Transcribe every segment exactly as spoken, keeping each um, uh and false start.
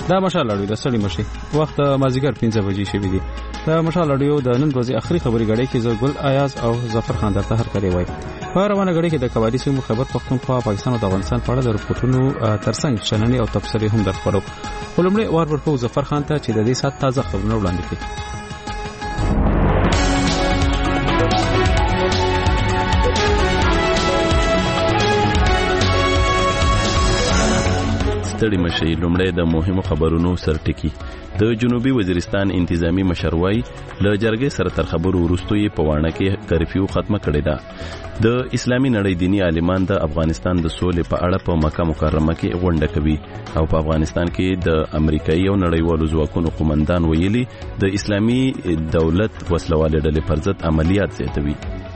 دا مشال اړیو د سړی مشي وخت مازیګر پنځه بجې شوې دي. دا مشال اړیو د نن ورځې اخري خبري غړي کې زه ګل ایاز او ظفر خان درته هر کړی وای. په روانه غړي کې د کوالي سیمو خبر پښتونخوا پاکستان او افغانستان په اړه د رپورټونو ترڅنګ شننې او تبصرې هم درخورو. ولومړی وار ورکو ظفر خان ته چې د دې سات تازه خبرونه وړاندې کړي. ستړي مشي. لومړی د مهمو خبرونو سرټکی. د جنوبي وزیرستان انتظامی مشروي له جرګې سره تر خبرو وروسته یې په وانه کې کرفیو ختمه کړې ده. د اسلامي نړۍ دینی عالمان د افغانستان د سولې په اړه په مکه مکرمه کې غونډه کوي او په افغانستان کې د امریکایي او نړیوالو ځواکونو قومندان ویلي د اسلامي دولت وسلوالې ډلې پر ضد عملیات زیاتوي.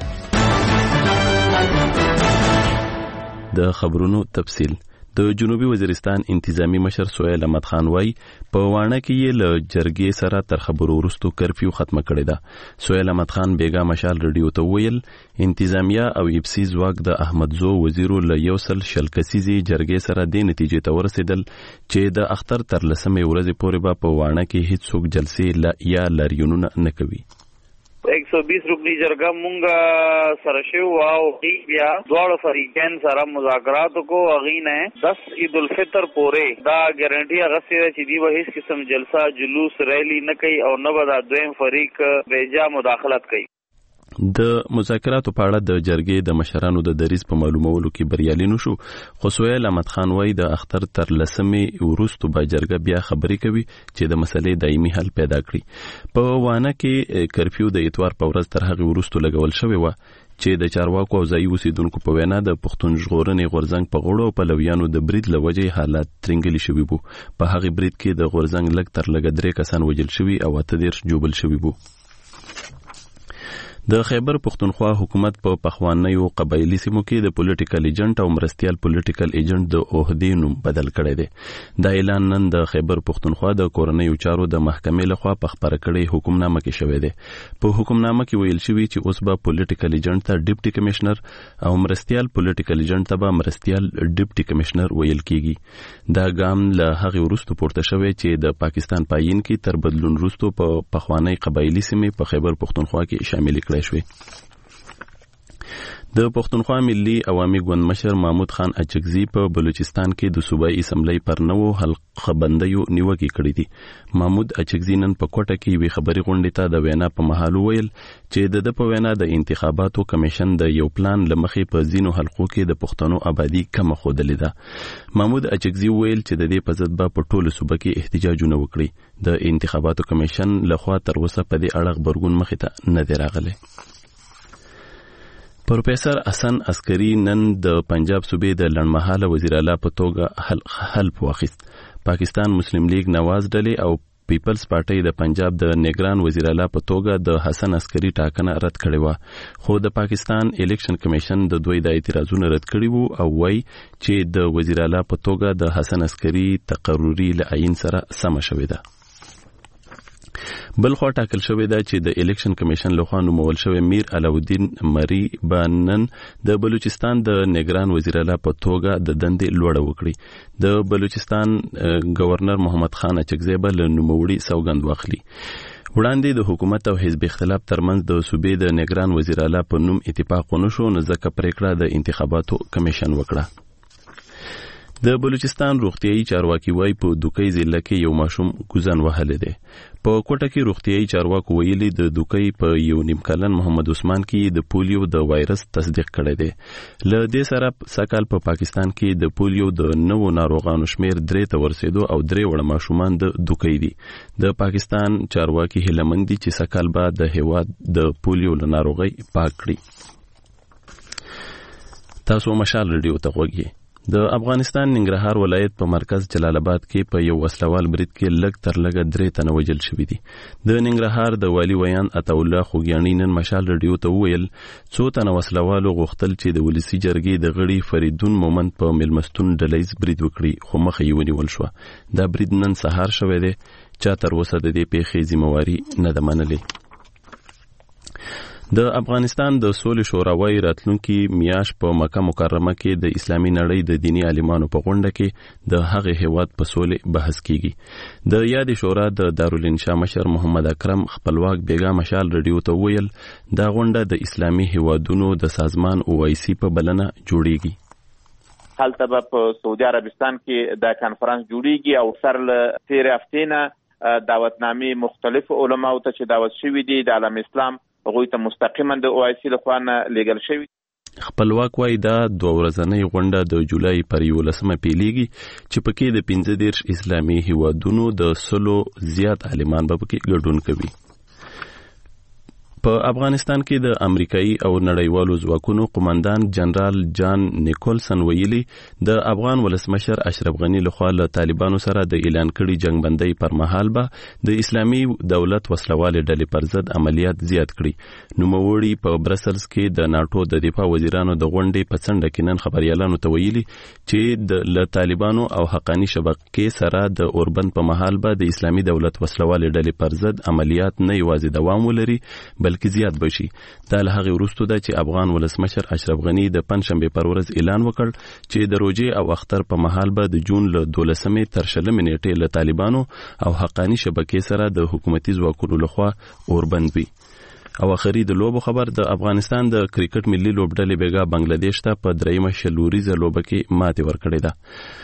د خبرونو تفصیل. د جنوبي وزیرستان انتظامی مشر سهیل احمد خان وای په وانه کې یې له جرګې سره تر خبرو وروسته کرفیو ختمه کړې ده. سهیل احمد خان بیګا مشال رادیو ته ویل انتظامیه او ایپسی ځواک د احمد زو وزیرو له یو سل شل کسیزي جرګې سره د نتیجې ته ورسېدل چې د اختر تر لسمې ورځې پورې به په وانه کې هیڅ څوک جلسې یا لاریونونه نه کوي. एक सौ बीस रुपनी जरगा मुंगा सरशेव वाओ बया द्वाड़ फरीकैन सारा मुज़ाकरात को अगीन है दस ईद उल फितर पोरे दा गारंटी अगस्ती चीदी वह इस किस्म जलसा जुलूस रैली न कई और न बदा द्वेम फरीक बेजा मुदाखलत कई. د مذاکراتو په اړه د جرګې د مشرانو د دریز په معلومولو کې بریالي نشو. خو سهیل احمد خان وای د اختر تر لسمې وروسته به جرګه بیا خبرې کوي چې د مسلې دایمي حل پیدا کړي. په وانه کې کرفیو د اتوار په ورځ تر هغه وروسته لګول شوی و چې د چارواکو او ځایي اوسیدونکو په وینا د پښتون ژغورنې غورځنګ په غړو او پلویانو د برید له وجې حالات ترنګلي شوي وو. په هغه برید کې د غورځنګ لږ تر لږه درې کسان وژل شوي او اته دېرش جوبل شوي وو. د خیبر پښتونخوا حکومت په پخوانیو قبایلی سیمو کې د پولیټیکل ایجنټ او مرستيال پولیټیکل ایجنټ د عہدې نوم بدل کړی دی. دا اعلان نن د خیبر پښتونخوا د کورنیو چارو د محکمې لخوا په خبره کړې حکمنامه کې شوې ده. په حکمنامه کې ویل شوی چې اوس به پولیټیکل ایجنټ ته ډیپټي کمشنر او مرستيال پولیټیکل ایجنټ ته به مرستيال ډیپټي کمشنر ویل کیږي. دا ګام له هغه وروسته پورته شوی چې د پاکستان پاین کې تر بدلون وروسته په پخوانی قبایلی سیمې په خیبر پښتونخوا کې شامل کړي شوی. د پښتونخوا ملي عوامي ګوند مشر محمود خان اچکزي په بلوچستان کې د صوبایي اسمبلی پر نوو حلقه بندیو نیوکې کړې دي. محمود اچکزي نن په کوټه کې وی خبري غونډې ته د وینا په محل ویل چې د په وینا د انتخاباتو کمیشن د یو پلان لمخې په زینو حلقو کې د پښتنو آبادی کم خودلې ده. محمود اچکزي ویل چې د دې په ضد به په ټولو صوبه کې احتجاجونه وکړي. د انتخاباتو کمیشن لخوا تر اوسه په دې اړه خبرګون مخې ته نه دی راغلی. پروفیسر حسن عسکری نن د پنجاب صوبې د لړمحاله وزیر اعلی په توګه حلف واخیست. پاکستان مسلم لیگ نواز ډلې او پیپلز پارټي د پنجاب د نگران وزیر اعلی په توګه د حسن عسکری ټاکنه رد کړې و. خو د پاکستان الیکشن کمیشن د دوی د اعتراضونو رد کړي وو او وایي چې د وزیر اعلی په توګه د حسن عسکری تقرری له عین سره سم شوې ده. بل خو ټاکل شوې ده چې د الیکشن کمیشن لخوا نومول شوی میر علاؤالدین مری بانن د بلوچستان د نگران وزیر اعلی په توګه د دندې لوړه وکړي. د بلوچستان گورنر محمد خان اچکزی به له نوموړي سوګند واخلي. وړاندې د حکومت او حزب اختلاف ترمنځ د صوبې د نگران وزیر اعلی په نوم اتفاق ونشو، نو ځکه پریکړه د انتخاباتو کمیشن وکړه. د بلوچستان روغتیايي چارواکي وایي په دوکۍ ضلع کې یو ماشوم ګوزن وهلی دی. په کوټه کې روغتیايي چارواکو ویلي د دوکۍ په یو نیم کلن محمد عثمان کې د پولیو د وایرس تصدیق کړی دی. له دې سره سکهال په پاکستان کې د پولیو د نوو ناروغانو شمیر درې ته ورسېدو او درې وړه ماشومان د دوکۍ دي. د پاکستان چارواکي هیله مند دي چې سکهال به د هیواد د پولیو له ناروغۍ پاک کړي. تاسو مشال رادیو ته غوږی. د افغانستان ننګرهار ولایت په مرکز جلال آباد کې په یو وسلوال برید کې لږ تر لږه درې تنه وژل شوي دي. د ننګرهار د والي ویان عطا الله خوږیاڼي نن مشال رادیو ته وویل څو تنه وسلوالو غوښتل چې د ولسي جرګې د غړي فریدون مومند په میلمستون ډلیز برید وکړي، خو مخه یې ونیول شوه. دا برید نن سهار شوی دی. چا تر اوسه د دې پیښې ذمہواري نه ده منلې. د افغانستان د سولې شوراوي راتلونکي میاش په مکه مکرمه کې د اسلامي نړۍ د دینی عالمانو په غونډه کې د هغه هیواد په سولې بحث کیږي. د یاد شورا د دارالانشا مشر محمد اکرم خپلواک بیګا مشال رادیو ته ویل دا غونډه د اسلامي هیوادونو د سازمان او آی سی په بلنه جوړیږي. هلته په سعودي عربستان کې د کانفرنس جوړیږي او سر له تیر هفته نه دعوتنامې مختلف علماو ته چې دعوت شوي دي د عالم اسلام هغوی ته مستقیما د او آی سی لخوا نه لیږل شوي. خپلواک وایي دا دوه ورځنۍ غونډه د جولای پر یولسمه پیلیږي چې پکې د پنځه دېرش اسلامي هیوادونو د سلو زیات عالمان به پکې ګډون کوي. په افغانستان کې د امریکایي او نړیوالو ځواکونو قومندان جنرال جان نیکولسن ویلي د افغان ولسمشر اشرف غنی لخوا له طالبانو سره د اعلان کړي جنگ بندۍ پر مهال به د اسلامي دولت وسلوالې ډلې پر ضد عملیات زیات کړي. نوموړي په برسلز کې د ناتو د دفاع وزیرانو د غونډې په څنډه کې نن خبريالانو ته ویلي چې د له طالبانو او حقاني شبکې سره د اوربند په مهال به د اسلامي دولت وسلوالې ډلې پر ضد عملیات نه یوازې دوام ولري بلکې زیات بشي. دا له هغې وروسته ده چې افغان ولسمشر اشرف غنی د پنځشنبې پر ورځ اعلان وکړ چې د روژې او اختر په مهال به د جون له دولسمې تر شلمې نیټې له طالبانو او حقاني شبکې سره د حکومتي ځواکونو لخوا اوربند وي. او اخري د لوبو خبر د افغانستان د کرکټ ملي لوبډلې بیګا بنگلاديش ته په دریمه شلوریزه لوبه کې ماتې ورکړې ده.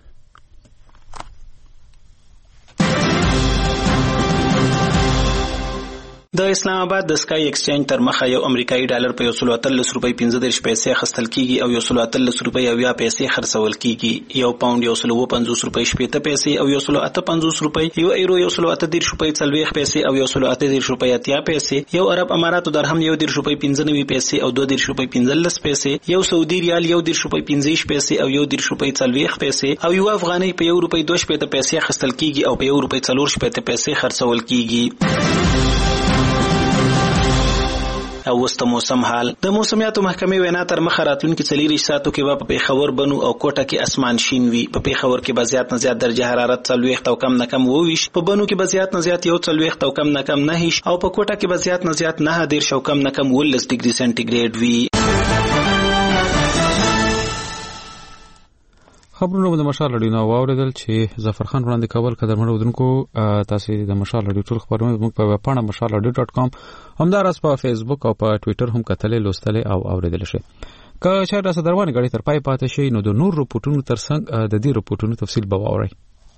د اسلام آباد د سکای ایکسچینج تر مخه یو امریکایي ډالر په یو سل اتلس روپۍ پنځه دېرش پیسې اخیستل کیږي او یو سل اتلس روپۍ اویا پیسې خرڅول کیږي. یو پاوند یو سل اووه پنځوس روپۍ شپېته پیسې او یو سل اته پنځوس روپۍ، یو ایرو یو سل اته دېرش روپۍ څلوېښت پیسې او یو سل اته دېرش روپۍ اتیا پیسې، یو عرب اماراتو درهم یو دېرش روپۍ پنځه نوي پیسې او دوه دېرش روپۍ پنځلس پیسې، یو سعودي ریال یو دېرش روپۍ پنځه پیسې او یو دېرش روپۍ څلوېښت پیسې، او یو افغانۍ په یو روپۍ دوه شپېته پیسې اخیستل کیږي او په یو روپۍ څلور شپېته پیسې خرڅول کیږي. او وست موسم حال د موسمیاتو محکمې وینا تر مخه راتلونکي څلېرویشت ساعتو کې به په پیښور، بنو او کوټه کې اسمان شین وي. په پیښور کې به زیات نه زیات درجه حرارت څلوېښت او کم نه کم اووه ویشت، په بنو کې به زیات نه زیات یو څلوېښت او کم نه کم نهه ویشت، او په کوټه کې به زیات نه زیات نهه دېرش او کم نه کم اوولس ډګري سنټیګریډ وي. خبرونه د مشال رادیو نو واوریدل چې ظفر خان وړاندې کول قدرمن ودونکو تاسو د مشال رادیو ټول خبرونه موږ په پاڼه مشال رادیو ډاټ کام همدارس په فیسبوک او په ټوئیټر هم کتلې لوستلې او اوریدل شي. که چېرته تاسو دروازه غړي تر پای پاتې شي نو د نور رپورټونو ترڅنګ د دې رپورټونو تفصیل به واورئ.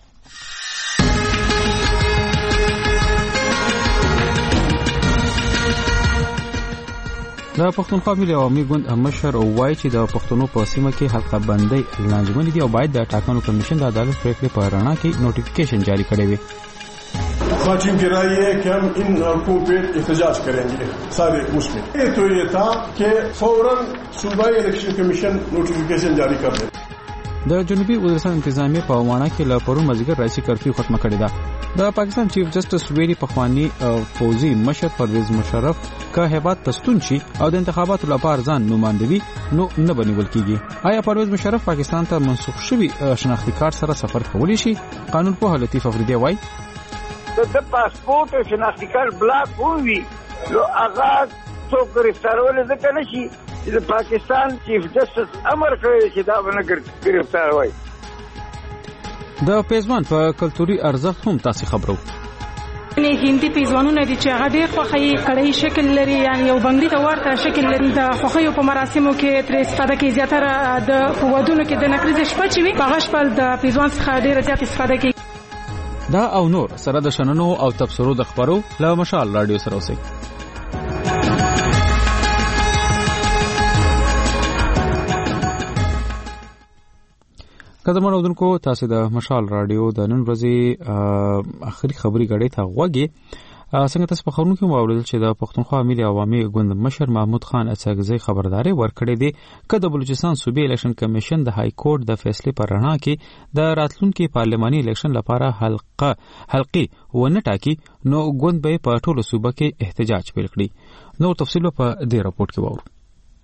د پښتونخوا ملي عوامي ګوند مشر او وایي چې د پښتنو په سیمه کې حلقه بندۍ لازمي دي او باید د ټاکنو کمیشن د عدالت پریکړې په رڼا کې نوټیفیکیشن جاری کړي وي. خواتین کی رائے ہے کہ ہم ان حلقوں پہ احتجاج کریں گے سارے اس میں. یہ تو یہ تھا کہ فوراً صوبائی الیکشن کمیشن نوٹیفیکیشن جاری کر دے. د جنوبي وزیرستان انتظامیه په وانه کې له پرون مازیګر رئیس کرفیو ختمه کړې ده. د پاکستان چیف جسټس ویلي پخوانی فوزي مشر پرویز مشرف که هیبات تستون شي او د انتخاباتو لپاره ځان نمائندوي نو نه بنول کیږي. آیا پرویز مشرف پاکستان ته منسوخ شوی شناختی کارت سره سفر کولی شي؟ قانون په لطیف افریدی وای د پاسپورت او شناختی کارت بلاک وي نو هغه څوک گرفتارول ځکه نشي چې پاکستان چیف جسټس امر کړی چې دا باندې گرفتار وای. د پیزوان په کلتوري ارزښت هم تاسو خبرو. نه هندي پیزوانونه دي چې هغه ډېر خوخي کړي شکل لري، یعنی یو بنگړي ته ورته شکل لري. د خوخي په مراسمو کې تر استفاده کې زیاتره د ودونو کې د نکریز شپه چوي په غشپل د پیزوان څخه ډېر زیات استفاده کوي. دا او نور سره د شننو او تبصرو د خبرو له مشال رادیو سره اوسئ. قدرمن اودونکو تاسو د مشال رادیو د نن ورځې اخري خبري غړې ته غوږی. څنګه تاسو په خبرونو کې واوریدل چې د پښتونخوا ملي عوامي ګوند مشر محمود خان اڅکزی خبرداري ورکړې دي چې د بلوچستان صوبې الیکشن کمیشن د های کورټ د فیصله پر رڼا کې د راتلونکي پارلماني الیکشن لپاره حلقه حلقي ونه ټاکي نو ګوند به په ټولو صوبه کې احتجاج پیل کړي. نو تفصیل په دې راپورټ کې وورو.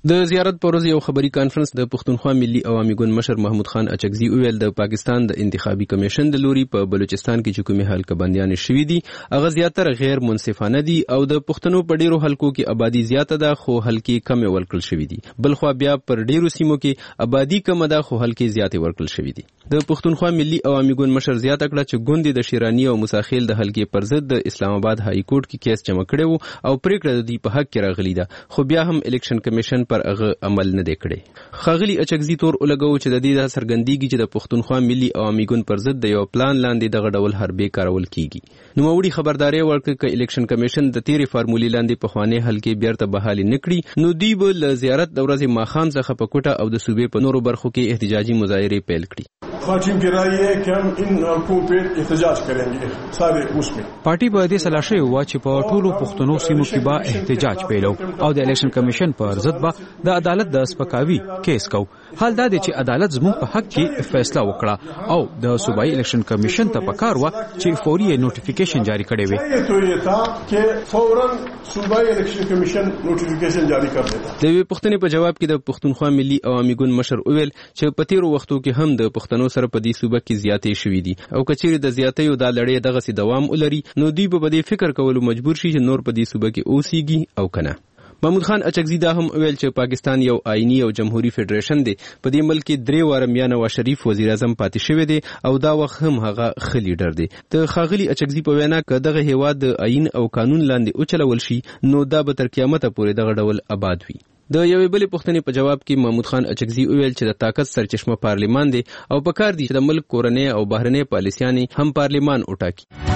د زیارت پر ورځ یو خبري کانفرنس د پښتونخوا ملي عوامي ګوند مشر محمود خان اچکزي ویل د پاکستان د انتخابي کمیشن د لوري په بلوچستان کې چې کومې حلقه بندیان شوې دي هغه زیاتره غیر منصفانه دي او د پښتنو په ډیرو حلقو کې آبادی زیاته ده خو حلقې کم ورکړل شوې دي بل خو بیا پر ډیرو سیمو کې آبادی کم ده خو حلقې زیاتې ورکړل شوې دي د پښتونخوا ملي عوامي ګوند مشر زیاته کړه چې ګوند د شیرانی او مساخیل د حلقې پر ضد د اسلام آباد های کورټ کې کیس جمع کړو او پریکړه د دې په حق کې راغلی ده خو بیا هم الیکشن کمیشن پر هغه عمل نه دی کړی خاغلی اچکزي تور ولګو چې د دې د سرګندګي چې د پښتونخوا ملي عوامي ګوند پر ضد د یو پلان لاندې دغه ډول حربې کارول کیږي نو وړي خبرداري ورکړه چې الیکشن کمیشن د تیری فارمولې لاندې په خوانې حلقې بیرته بحالي نکړي نو دی به ل زیارت د ورځې ماخام څخه په کوټه او د صوبې په نورو برخو کې احتجاجي مظاهره پیل کړي خاتم کی رائے ہے کہ ہم ان حلقوں پہ احتجاج کریں گے سارے مسلم پارټي به دې سلاشي وا چې په ټولو پښتنو سیمو کې به احتجاج پیلو او د الیکشن کمیشن پر ضد به د عدالت د سپکاوي کیس کو حال دا دی چې عدالت زموږ په حق کې فیصله وکړه او د صوبایي الیکشن کمیشن ته پکار و چې فوري نوټیفیکیشن جاری کړي وي تو یہ تھا کہ فورا صوبایي الیکشن کمیشن نوټیفیکیشن جاری کړ دیتا د وی پښتنې په جواب کې د پښتونخوا ملي عوامي ګوند مشر ویل چې په تیرو وختو کې هم د پښتنو سره په دې صوبه کې زیاتې شوې دي او کچېرې د زیاتې د لړۍ دغه سي دوام ولري نو دوی په دې فکر کولو مجبور شي چې نور په دې صوبه کې اوسېږي او کنه محمود خان اچکزي دا هم ویل چې پاکستان یو آئینی او جمهوریت فدریشن دی په دې ملک کې درې واره میا نواز شریف وزیر اعظم پاتې شوی دی او دا وخت هم هغه ښه لیډر دی د خاغلی اچکزي په وینا کې دغه هیواد د آئین او قانون لاندې اوچلول شي نو دا به تر قیامت پورې دغه ډول آباد وي د یوې بلې پوښتنې په جواب کې محمود خان اچکزي ویل چې د طاقت سرچشمه پارلیمان دی او په کار دی چې د ملک کورنۍ او بهرنۍ پالیسیانې هم پارلیمان وټاکي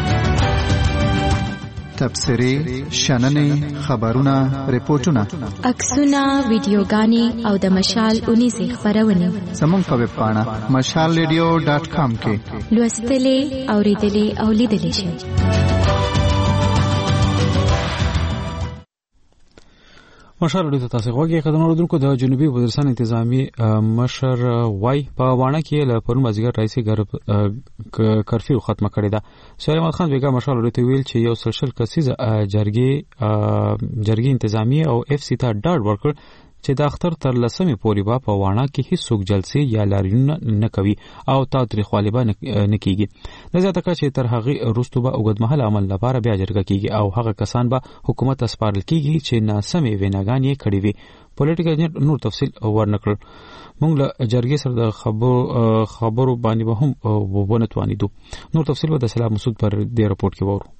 تبصرې شننې خبرونه ریپورتونه عکسونه ویډیوګانې او د مشال اونیزې خبرونه زموږ په ویب پاڼه مشال ریډیو ډاټ کام کې لوستلې اوریدلې او لیدلې شئ مشر ډیته تاسو غوږی خدمت اوردونکو د جنوبي وزیرستان انتظامی مشر وای په وانه کې له پرون مازیګر رئیس کرفیو ختمه کړې ده سلیم خان بیګا مشر ډیته ویل چې یو سلسله کسیزه جرګي جرګي انتظامی او اف سی ته ډاډ ورکړ چې د اختر تر لسمې پورې به په وانه کې هیڅ جلسې یا لاریونونه نه کوي او تاریخوالي به نه کیږي د زیاته کړه چې تر هغه وروسته به اوږدمهاله عمل لپاره بیا جرګه کیږي او هغه کسان به حکومت اسپارل کیږي چې ناسمې ویناګانې یې کړې وي پولیټیکل نور تفصیل ورنکړ موږ له جرګې سره د خبرو خبرو باندې به هم ونتوانیدو نور تفصیل به د سلام مسعود پر دې رپورت کې وورو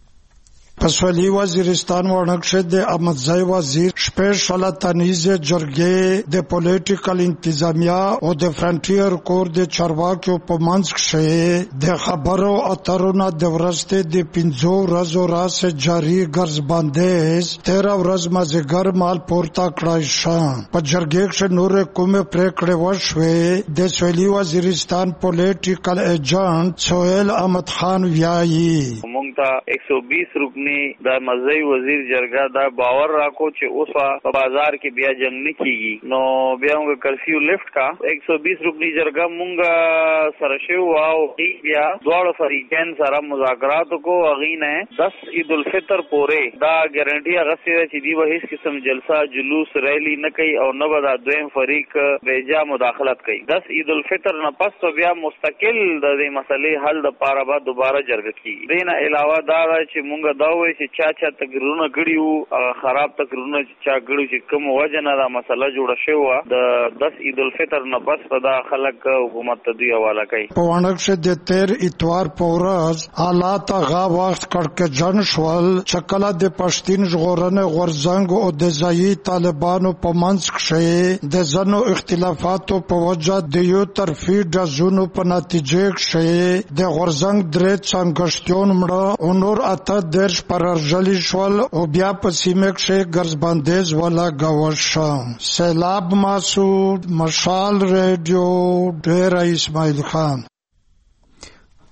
پسولی وزیرستان ورنکشد د احمدزای وزیر سپیشل تنیز جرګې د پولیټیکل انتظامیه او د فرنټیر کور د چارواکو په منځ کې د خبرو اترونو د ورځې د پنځو ورځو راځي جاری ګرځ باندې تیرا ورځ مازیګر مال پورته کړای شو په جرګې کې نور کومه پریکړه وشوه د سویلی وزیرستان پولیټیکل ایجنټ سہیل احمد خان ویایي مونږ ته ایک سو بیس روپنی دا مزای وزیر جرګه دا باور راکو چې اوس په بازار کې بیا جنگ نه کیږي نو بیا موږ کرفیو لیفت کا ایک سو بیس روپنی جرګه مونږ سره شو او بیا دواړو فریقین سره مذاکرات کو اغین ہے دس عید الفطر پورې دا ګارانټي غسیره چې دی به هیڅ قسم جلسه جلوس ریلی نه کوي او نه به دا دویم فریق بیجا مداخلت کوي دس عید الفطر نه پس بیا مستقل د دې مسلې حل د پاره به دوباره جرګه کیږي دینه علاوه دا چې مونږ دا وایي چې چا چا تقریرونه کړیو خراب تقریرونه چا کړیو چې کوم وجنه دا مسله جوړه شوه د دس عید الفطر نه پس دا خلک حکومت ته دی حواله کوي په وانکشه د تیر اتوار پورز حالات غا وخت کړک جن شول چکلا د پښتین ژغورنه غورزنګ او د ځای طالبانو په منځ کې د زنو اختلافاتو په وجه د یو طرفي د زونو په نتیجه کې د غورزنګ درې څنګهشتون مړه او نور اته درش پر ارجلی شول او بیا په سیمه کې ګرځباندیز ولا گاوشم سیلاب مسعود مشال ریډیو ډیر اسماعیل خان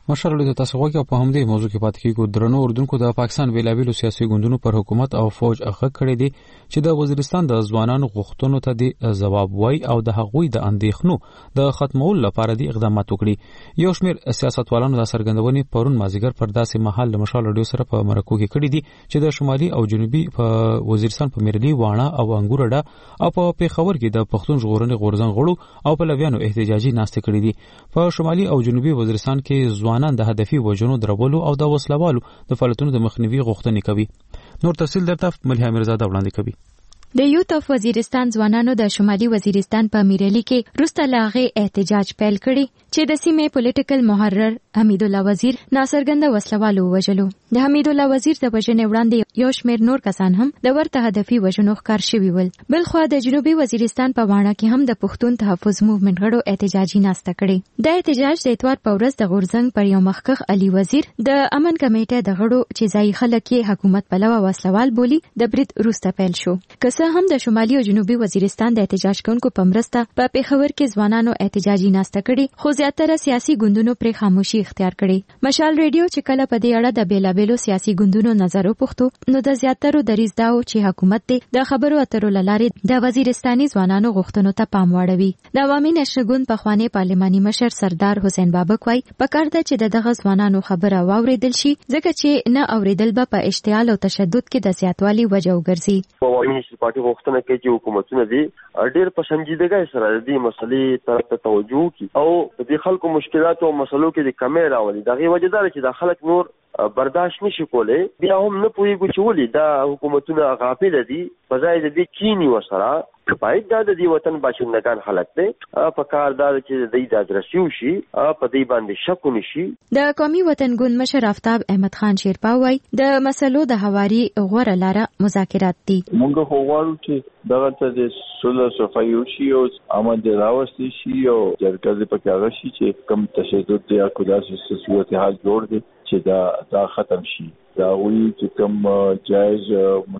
مشر له تاسو غوږی په همدې موضوع کې پاتې کیږو. درنو اردوونکو د پاکستان ویلابیلو سیاسي ګوندونو پر حکومت او فوج هغه کړی دي چې د وزیرستان د ځوانانو غوښتنو ته د جواب وای او د هغوی د اندېښنو د ختمولو لپاره د اقدامات وکړي. یو شمېر سیاستوالانو د څرګندونې پرون مازیګر پر داسې مهال له مشال رادیو سره په مرکو کې کړی دي چې د شمالي او جنوبي په وزیرستان په میرلی واڼه او انګورډا او په پیښور کې د پښتون ژغورنې غورځنګ غړو او په لویانو احتجاجي ناستې کړې دي. په شمالي او جنوبي وزیرستان کې ځوانان د هدفي وژنو درولو او د وسلوالو د فعالیتونو د مخنیوي غوښتنې کوي. نور تفصیل درته مليحه میرزاده وړاندې کوي. د یوت اف وزیرستان ځوانانو د شمالي وزیرستان په میرلی کې روسته لاغه احتجاج پیل کړي چې د سیمې پولیټیکل محرر حمید الله وزیر ناڅرګنده وسلوالو وژلو. د حمید الله وزیر د وژنې وړاندې یو شمېر نور کسان هم د ورته هدفي وژنو ښکار شوي ول. بل خو د جنوبي وزیرستان په واڼه کې هم د پښتون تحفظ موومېنټ غړو احتجاجي ناسته کړې. د احتجاج د اتوار په ورځ د غورځنګ پر یو مخکخ علي وزیر د امن کمیټې د غړو چې ځای خلک یې حکومت پلوه وسلوال بولی د برید روسته پیل شو. کسه هم د شمالي او جنوبي وزیرستان د احتجاج کوونکو په مرسته په پیښور کې ځوانانو احتجاجي ناسته کړې، خو زیاتره سیاسي ګوندونو پرې خاموشي اختیار کړې. مشال ریډیو چې کله په دې اړه د بیلابېلو سیاسي ګوندونو نظر وپوښتو نو د زیاترو دریځ دا و چې حکومت دې د خبرو اترو له لارې د وزیرستاني ځوانانو غوښتنو ته پام واړوي. د عوامي نشر ګوند پخوانی پارلماني مشر سردار حسین بابک وایي پکار ده چې دغه ځوانانو خبره واوریدل شي ځکه چې نه اوریدل به په اشتعال او تشدد کې د زیاتوالي وجه وګرځي. عوامي نشر پارټي غوښتنه کوي چې حکومتونه دي ډېر په سنجیدګۍ سره د دې مسلې طرف ته توجه وکړي او د خلکو مشکلات او مسلو کې د کمی راولي. دغه وجه دا چې د خلک نور برداشت نشي کولای. بیا هم نه پوهیږي چې ولې دا حکومتونه غافل دي په ځای د دې کینی وسره باید دا د دې وطن باشندگان خلک دي په کار دا چې د دې د ادرسیو شي په دې باندې شک ونشي. د قومي وطن ګوند مشر آفتاب احمد خان شیرپا وایي د مسلو د هواري غوړه لاره مذاکرات دي. موږ خو غواړو چې دغه ته د صلح صفایي وشي او امن د راوستي شي او جرګه په کاغذ شي چې کم تشدد دی یا کداسې صورت حال جوړ دي چې دا دا ختم شي. دا وی چې کوم جایز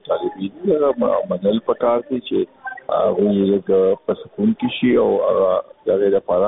مطالبه منل پکار دي چې هغه یې په سکون کې شي او دغه لپاره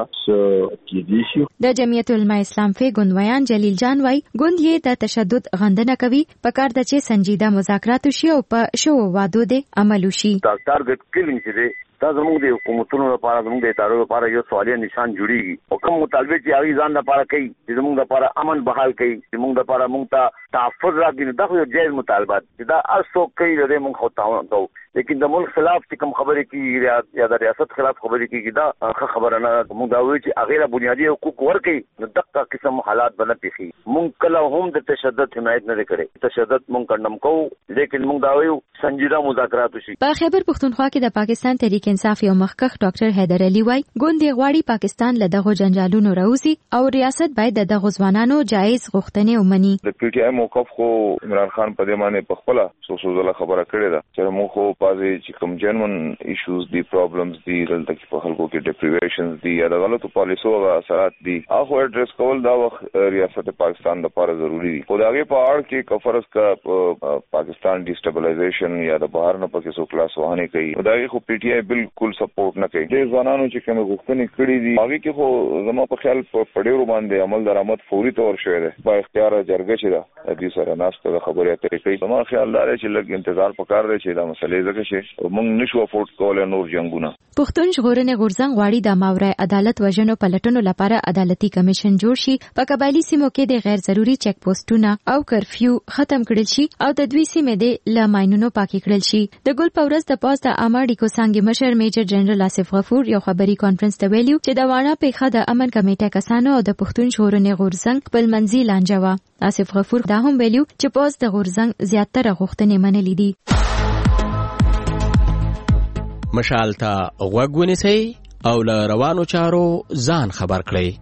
چې دي شي. د جمعیت العلماء اسلام فی ګوندویان جلیل جان وای ګوند یې د تشدد غندنه کوي پکار د چې سنجیده مذاکرات شي او په شو وادو دې عمل وشي. دا ټارګټ کلینګ چې دا زموږ د حکومتونو لپاره زموږ د ادارو لپاره یو سوالي نشان جوړیږي او کوم مطالبه چې هغه ځان لپاره کوي چې زموږ لپاره امن بحال کوي چې موږ لپاره موږ ته تحفظ راکړي دا یو جایز مطالبات چې دا ارڅو کوي لري موږ خو تعاون کوو لیکن د ملک خلاف چې کوم خبرې کیږي یا د ریاست خلاف خبرې کیږي دا ښه خبره نه. موږ دا وایو چې هغه لا بنیادی حقوق ورکړي نو دغه قسم حالات به نه پیښي. موږ کله هم د تشدد حمایت نه کړي، تشدد موږ کندم کوو لیکن موږ دا وایو سنجیده مذاکرات وشي. په خیبر پښتونخوا کې د پاکستان تحریک انصاف یو مخکخ ډاکټر حیدر علي وای ګوند غواړي پاکستان له دغه جنجالونو راوځي او ریاست باید د دغه ځوانانو جایز غوښتنې ومني. د پی ټی آی موقف خو عمران خان په دې معنی په خپل سوسوزله خبره کړې ده چې موږ خو پازې چې کوم جنون ایشوز دي پرابلمز دي دلته کې په خلکو کې ډیپریویشنز دي یا د غلطو پالیسو او اثرات دي هغه اډریس کول دا وخت ریاست پاکستان لپاره ضروری دي. خو داغه په اړه کې کفرس کا پاکستان ډیسټابلایزیشن یا د بهر نه پکې سو کلاس وهانه کوي داغه خو پی ټی آی بالکل سپورټ نه کوي. د ځوانانو چې کوم غوښتنې کړې دي هغه کې خو زمو په خیال په پډېرو باندې عمل درآمد فوري تور شوی دی. با اختیار جرګه چې دا د سره ناسته د خبرې اترې کوي. زمو خیال لري چې لږ انتظار پکار دی چې دا مسلې زکه شي موږ نشو افورد کولای نور جنگونه. پښتون ژغورنې غورځنګ غواړي د ماورای عدالت وژنو پلټنو لپاره عدالتي کمیشن جوړ شي، په قبایلی سیمو کې د غیر ضروري چک پوسټونه او کرفیو ختم کړل شي او د دوی سیمې د لاماینونو پاکي کړل شي. د ګل پورس د پاس د اماډي کو څنګه مشر میجر جنرال آصف غفور یو خبري کانفرنس ته ویلو چې د واڼه پیښه د امن کمیټه کسانو او د پښتون ژغورنې غورځنګ خپل منځي لانجه و. آصف غفور دا هم ویلو چې پاس د غورځنګ زیاتره غوښتنې منلې دي. مشال ته غوږ ونیسئ او له روانو چارو ځان خبر کړئ.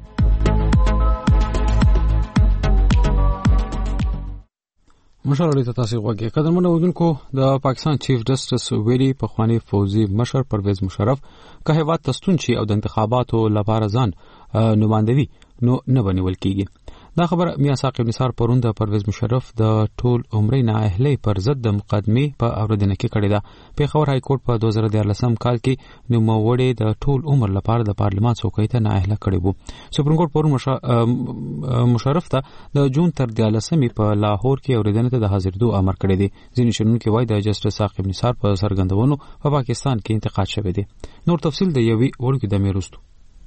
مشال ته تاسو غوږی قدرمنو وګونکو د پاکستان چیف جسټس ویلي په خواني فوزي مشر پرویز مشرف که هیواد تستون شي او د انتخاباتو لپاره ځان نمائندوي نو نه بنول کیږي. دا خبر میا ساقب نثار پرون د پرویز مشرف د ټول عمرې نااهلي پر ضد د مقدمه په اوریدنه کې کړې ده. پیښور های کورټ په دوه زره دیارلسم کال کې نوموړی د ټول عمر لپاره د پارلمان څوکۍ ته نااهله کړی وو. سپریم کورټ پرون مشرف ته د جون تر دیارلسمې په لاهور کې اوریدنه ته د حاضرېدو امر کړی دی. ځینې شنونکي وایي د جسټس ساقب نثار په سرګندونو په پاکستان کې انتقاد شوی دی. نور تفصیل د یوې وړوکې دمې وروسته.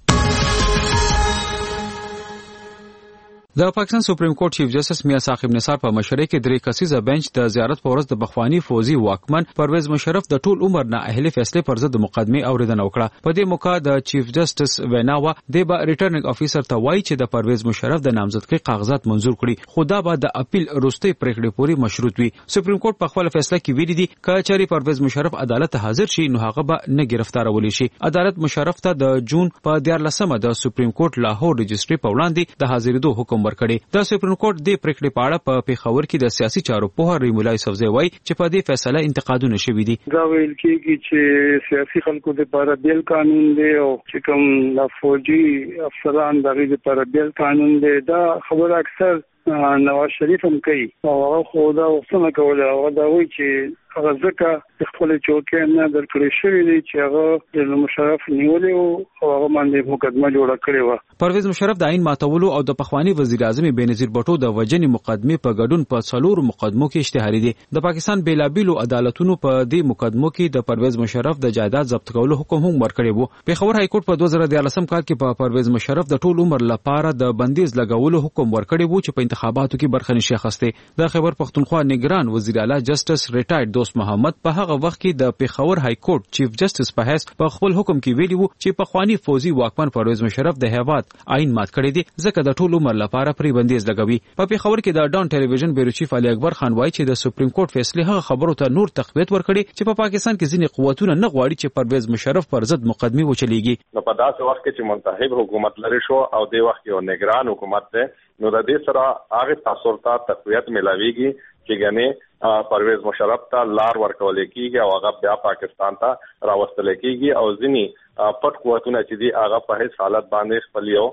د پاکستان سپریم کورټ چیف جسټس میا ساقب نثار په مشرۍ کې درې کسیزه بنچ د زیارت په ورځ د بخوانی فوزي واکمن پرویز مشرف د ټول عمر نااهلي فیصله پر ضد مقدمه اوریدنه وکړه. په دې موقع د چیف جسټس ویناوا د با ریټرنینګ افیسر ته وایي چې د پرویز مشرف د نامزدګۍ کاغذات منزور کړي، خو دا به د اپیل وروستۍ پریکړې پورې مشروط وي. سپریم کورټ په خپل فیصله کې ویلي دي چې چېرې پرویز مشرف عدالت ته حاضر شي نو هغه به نه گرفتارول شي. عدالت مشرف ته د جون په دیارلسمه د سپریم کورټ لاهور رجستري په وړاندې د حاضرېدو حکم ورکړي. د سپریم کورټ د پریکړې په اړه په پیښور کې د سیاسي چارو په اړه ریمولای سوزي وایي چې په دې فیصله انتقادونه شوي دي. دا ویل کېږي چې سیاسي خلکو لپاره بیل قانون دی او چې کوم د فوجي افسران دغه لپاره بیل قانون دی. دا خبره اکثر نواز شریف هم کوي او هغه خو دا وختونه کوله او دا وایي چې هغه ځکه خپل چوکۍ نه درکړې شوې دي چې هغه د مشرف نیولې او هغه باندې مقدمه جوړه کړې وه. پرویز مشرف د عین ماتولو او د پخوانی وزیر اعظم بېنظیر بټو د وژنې مقدمه په ګډون په څلورو مقدمو کې اشتهاري دي. د پاکستان بیلابیلو عدالتونو په دې مقدمو کې د پرویز مشرف د جایداد ضبط کولو حکم هم ورکړی وو. پیښور های کورټ په دوه زره دیارلسم کال کې په پرویز مشرف د ټول عمر لپاره د بندیز لګولو حکم ورکړی وو چې په انتخاباتو کې برخه نشي اخیسته. د خیبر پختونخوا نگران وزیر اعلی جسټس ریټایرډ دوست محمد په هغه وخت کې د پیښور های کورټ چیف جسټس په حیث په خپل حکم کې ویلي وو چې پخوانی فوزي واکمن پرویز مشرف د هیواد آئین مات کړی دی ځکه د ټول عمر لپاره پرې بندیز لګوي. په پیښور کې د ډان ټلویزیون بیورو چیف علي اکبر خان وایي چې د سپریم کورټ فیصله هغه خبرو ته نور تقویت ورکړي چې په پاکستان کې ځینې قوتونه نه غواړي چې پرویز مشرف پر ضد مقدمه وچلېږي. نو په داسې وخت کې چې منتخب حکومت لري شو او د وخت یو نگران حکومت ده نو د دې سره هغه تاثیر ته تقویت ملاويږي چې ګنې پرویز مشرف ته لار ورکول کېږي او هغه بیا پاکستان ته راوستل کېږي او ځینی پټ قوتونه چې دي هغه په هیڅ حالت باندې خپل یو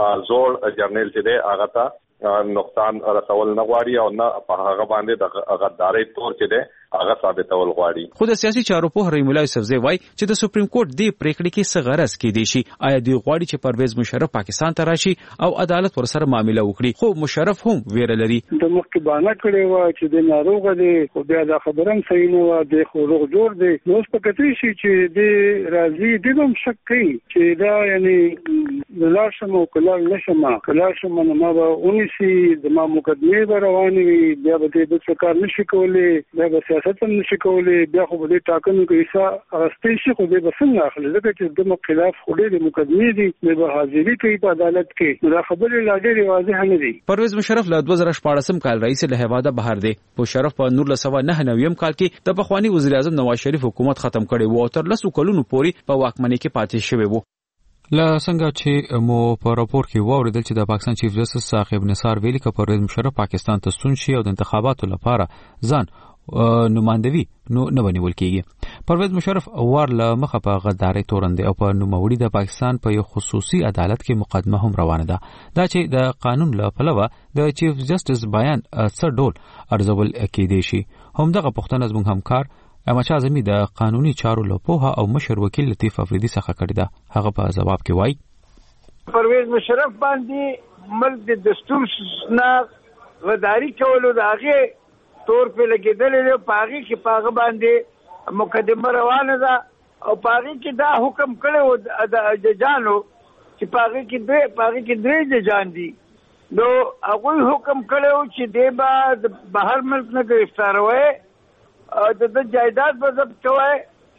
زوړ جرنیل چې دی هغه ته نقصان رسول نه غواړي او نه په هغه باندې د غداري تور چې دی هغه ثابتول غواړي. خو د سیاسي چارو په ریمولای سوزي وایي چې د سپریم کورټ د پریکړې کې څه غرض کې دي شي. آیا دوی غواړي چې پرویز مشرف پاکستان ته راشي او عدالت ورسره معامله وکړي؟ خو مشرف هم ویره لري. د مخکې باندې کړي و چې د ناروغ دی خو بیا دا خبره هم صحیح نه و د خو روغ جوړ دی. نو اوس په کتري شي چې د راضي د هم شک کوي چې دا یعنی ولر شم او کلال نشم کلال شم نو ما به اونیسی د ما مقدمه روانې وي بیا به د څه کار نشي کولای بیا به سیاست هم نشي کولای بیا خو به ټاکنو کې حصہ اغستې شي خو به څنګه اخلي ځکه چې د خلاف خو د مقدمه دي به حاضرې کوي په عدالت کې. دا خبره لا ډېره واضحه نه دي. پرویز مشرف له دوه زره شپاړسم کال رئیس له هواده بهر دی. مشرف په نور لسوه نه نویم کال کې د پخوانی وزیر اعظم نواز شریف حکومت ختم کړي وو او تر لسو کلونو پورې په واکمنۍ کې پاتې شوی وو. لا څنګه چې مو په راپور کې واوریدل چې د پاکستان چیف جسټس ساقب نثار ویلي چې پرویز مشرف پاکستان ته ستون شي او د انتخاباتو لپاره ځان نمائندوي نو نه بنول کیږي. پرویز مشرف وار له مخه په غداري تورندې او په نوموړي د پاکستان په یو خصوصي عدالت کې مقدمه هم روانه ده. دا چې د قانون له پلوه د چیف جسټس بیان څه ډول ارزول کېدی شي. همدغه پښتنه زموږ همکار اماچا زمي د قانوني چارو لپاره او مشر وکیل لطیف افریدي څخه کړی دا. هغه په جواب کې وایي پرویز مشرف باندې ملک د دستور نه غداری کولو د هغه تور په لګیدل له پاغي کې پاغه باندې مقدمه روانه ده او پاغي کې دا حکم کړو د جانو چې پاغي کې دې پاغي کې دې جان دي نو هغه حکم کړو چې دې با بهر ملک نه گرفتاروي د د جایداد په ضبط کوي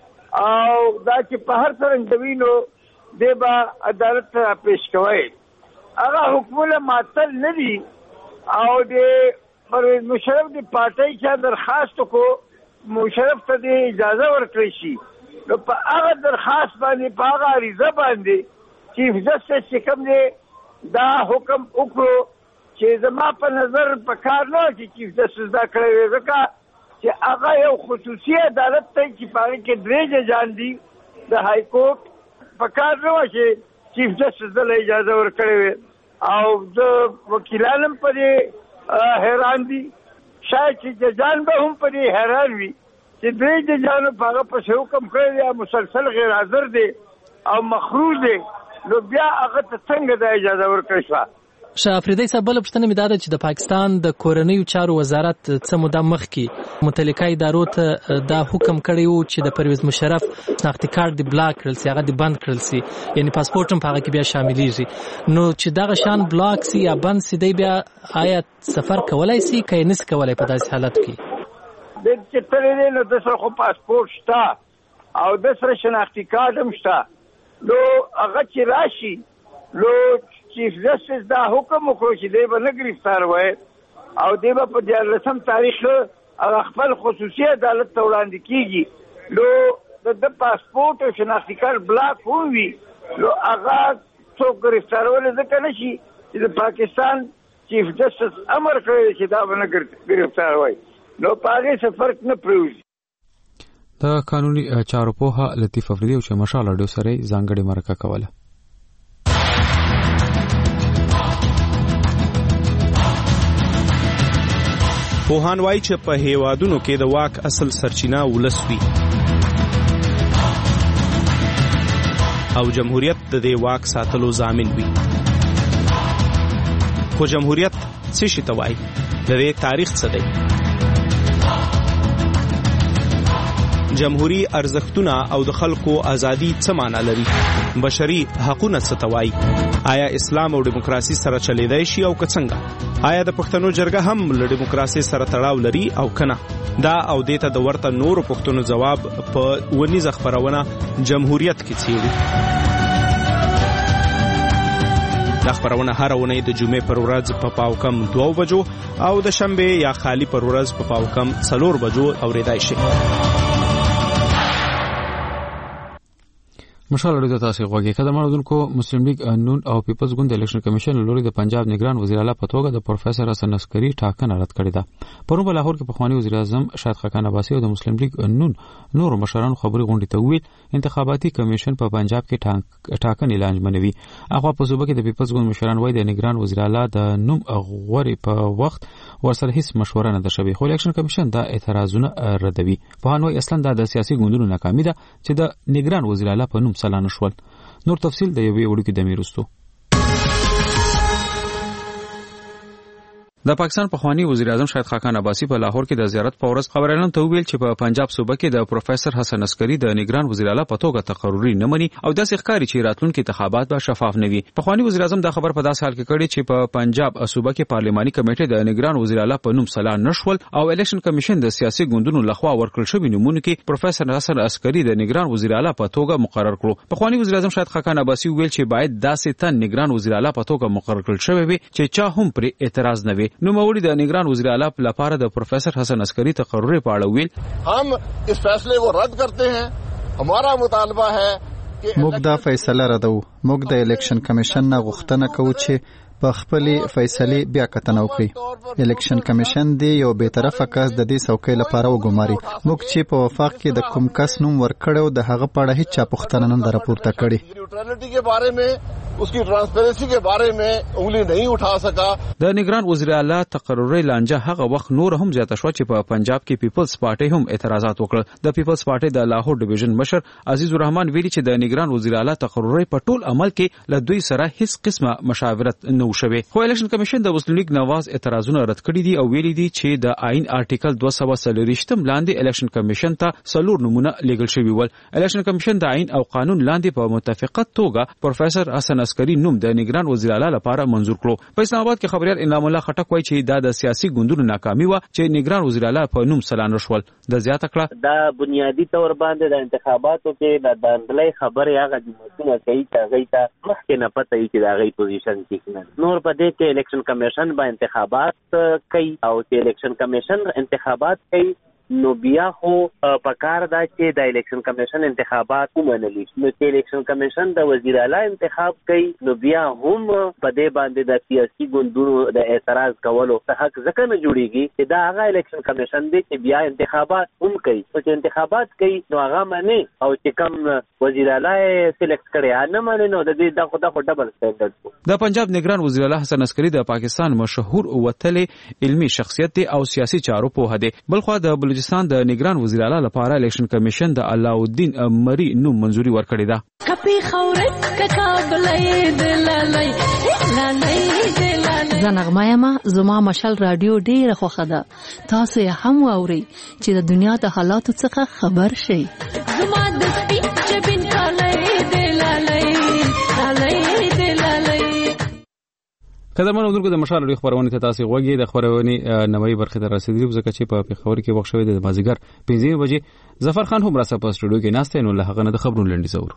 او دا چې په هر څرنګه وینو د با عدالت ته پیش کوي. هغه حکومت ماتل نه دي او د پرویز مشرف د پارټۍ چې درخواست کو مشرف ته د اجازه ورکړي شي نو په هغه درخواست باندې په هغه عریضه باندې چیف جسټس چې کوم دی دا حکم وکړو چې زما په نظر په کار نه چې چیف جسټس دا کړی ځکه چې هغه یو خصوصي عدالت ته چې پاره کې درې جان دي د های کورټ په کار نه وشي چیف جسټس له اجازه ورکړي او د وکیلانم پرې حیران دي، شاید چې ججان به هم پرې حیران وي چې دوی ججانو په هغه پسې حکم کړی دی مسلسل غیر حاضر دی او مخروج دی، نو بیا هغه ته څنګه د اجازه ورکړی شوه؟ شاه افریدی صاحب بله پوښتنه مې دا ده چې د پاکستان د کورنیو چارو وزارت څه موده مخکې متعلقه ادارو ته دا حکم کړی و چې د پرویز مشرف شناختي کارت دې بلاک کړل سي، هغه دې بند کړل سي، یعنی پاسپورټ هم په هغه کې بیا شاملیږي. نو چې دغه شان بلاک سي یا بند سي، دی بیا آیا سفر کولی سي که یې نسي کولی په داسې حالت کې؟ د چې تللی دی نو د سره خو پاسپورټ شته او د سره شناختي کارت هم شته، نو هغه چې راشي نو چیف جسټس دا حکم وکړو چې دی به نه ګرفتار وای او دی به په دیارلسم تاریخ هغه خپل خصوصي عدالت ته وړاندې کیږي، نو د د پاسپورټ او شناختي کارت بلاک وي، نو هغه څوک ګرفتارول ځکه نشي چې د پاکستان چیف جسټس امر کړی چې دا به نه ګرفتار وای، نو په هغې څه فرق نه پرېوځي. د قانوني چارو پوهه لطیف افریدي او چې مشال اډیو سره ځانګړې مرکه کوله. پوهان وایي چې په هیوادونو کې د واک اصل سرچینه ولس وي او جمهوریت د دې واک ساتلو ضامن وي. خو جمهوریت څه شي ته وایي؟ د دې تاریخ څه دی؟ جمهوری ارزښتونه او د خلکو ازادي څه معنا لري؟ بشري حقوقونه څه ته وایي؟ آیا اسلام او دیموکراسي سره چلیدای شي او که څنګه؟ آیا د پښتنو جرګه هم له دیموکراسي سره تړاو لري او کنه؟ دا او دیته د ورته نورو پښتنو جواب په ونیزه خبرونه جمهوریت کې څیړي. دا خبرونه هر اونۍ د جمعې پر ورځ په پاو کم دوه بجو او د شنبه یا خالی پر ورځ په پاو کم څلور بجو اوریدای شي. مشال اړیدو تاسو غوږی کده مردونکو مسلم لیگ نون او پیپلز ګوند الیکشن کمیشن لوري د پنجاب نگران وزیر اعلی په توګه د پروفیسور حسن عسکری ټاکنه رد کړې ده. پرون په لاهور کې پخوانی وزیر اعظم شاهد خاقان عباسی او د مسلم لیگ نون نور مشرانو خبري غونډې ته ویل انتخاباتي کمیشن په پنجاب کې ټاکنې لانج منوي. هغه په صوبه کې د پیپلز ګوند مشران وایي د نگران وزیر اعلی د نوم غوري په وخت ورسره هیڅ مشوره نه ده شوې، خو الیکشن کمیشن دا اعتراضونه ردوي. په هانوي اصلا دا د سیاسي ګوندونو ناکامي ده چې د نگران وزیر اعلی په نوم سلا نشول. نور تفصیل د یوې وړوکې د میرستو. د پاکستان پخوانی وزیر اعظم شاهد خاقان عباسی په لاهور کې د زیارت په ورځ خبريالانو ته ویل چې په پنجاب صوبه کې د پروفیسور حسن عسکری د نگران وزیر اعلی په توګه تقرری نه مني او داسې ښکاري چې راتلونکي انتخابات به شفاف نه وي. پخوانی وزیر اعظم دا خبر په داسې حال کې کړي چې په پنجاب صوبه کې پارلماني کمیټه د نگران وزیر اعلی په نوم سلا نشول او الیکشن کمیشن د سیاسي ګوندونو لخوا ورکړل شوی نمونه کې پروفیسور حسن عسکری د نگران وزیر اعلی په توګه مقرر کړو. پخوانی وزیر اعظم شاهد خاقان عباسی ویل چې باید داسې تن نگران وزیر اعلی په توګه مقرر کړل شوی وي چې چا هم پر اعتراض نه وي. نو موري د نگران وزیر اعلی لپاره د پروفیسور حسن عسکری تقرر په اړه ویل हम इस फैसले को रद्द करते हैं. हमारा मुतालबा है कि موږ دا فیصله ردو. موږ د الیکشن کمیشن نه غوښتنه کوو چې په خپلې فیصلې بیا کتنه وکړي. الیکشن کمیشن دی یو به طرفه کس د دې څوکۍ لپاره وګماري. موږ چې په وفاق کې د کوم کس نوم ورکړو د هغه په اړه هیڅ چا پوښتنه نه راپورته کړې. نیوټرالټي کے بارے میں उसकी ट्रांसपेरेंसी के बारे में उंगली नहीं उठा सका. د نگران وزیر اعلی تقرری لانجه هغه وخت نور هم زیاته شو چې په پنجاب کې پیپلز پارټي هم اعتراضات وکړل. د پیپلز پارټي د لاهور ډیویژن مشر عزیز الرحمن ویلي چې د نگران وزیر اعلی تقرری په ټول عمل کې له دوی سره هیڅ قسمه مشاورت نه وشوي. خو الیکشن کمیشن د مسلم لیگ نواز اعتراضونه رد کړي دي او ویلي دي چې د آئین آرټیکل دوه سوه څلوېښتم لاندې الیکشن کمیشن ته څلور نمونه لیږل شوي ول. الیکشن کمیشن د آئین او قانون لاندې په متفقه توګه پروفیسور حسن عسکری نوم د نگران وزیر اعلی لپاره منظور کړو. په اسلام آباد کې خبريال انعام الله خټک وایي چې دا د سیاسي ګوندونو ناکامي و چې نگران وزیر اعلی په نوم سلا نشول. د زیاته کړه دا بنیادی تور باندې د انتخاباتو کې د داندلې خبرې هغه د مسؤلیت کوي چې هغه ته مخکې نه پته وي چې دا غي پوزیشن کې نه. نور په دې کې الیکشن کمیشن به انتخابات کوي او چې الیکشن کمیشن انتخابات کوي نو بیا خو پکار دا چې د الیکشن کمیشن انتخابات ومنلي. نو چې الیکشن کمیشن د وزیر اعلی انتخاب کوي نو بیا هم په دې باندې د سیاسي ګوندونو د اعتراض کولو حق ځکه نه جوړیږي چې دا هغه الیکشن کمیشن دی چې بیا انتخابات هم کوي. او چې انتخابات کوي نو هغه مني او چې کوم وزیر اعلی سلیکټ کړي نه مني نو د دې د خدا خو ډبل سټانډرډ. د پنجاب نگران وزیر اعلی حسن عسکری د پاکستان مشهور وتلې علمی شخصیت دی او سیاسي چارو په هده. بلخو د بلوچستان د نگران وزیر اعلی لپاره الیکشن کمیشن د علاؤالدین مری نوم منزوري ورکړی ده. کپی خورت ککابلې دلالای لالای زنغمه ما زما مشال رادیو ډیره خوخه ده. تاسو یې هم واوري چې د دنیا د حالاتو څخه خبر شئ. زما د سپین جبین کالای دلالای لالای دلالای. قدمونو درګو د مشال لري خبرونه ته تاسو غوږی د خبرونه نوې برخه در رسیدلی ځکه چې په پیښور کې وخت شوی د مازیګر پنځه بجې ظفر خان هم راسه په سټوډیو کې ناشته نو له هغه نه د خبرونو لنډی زور.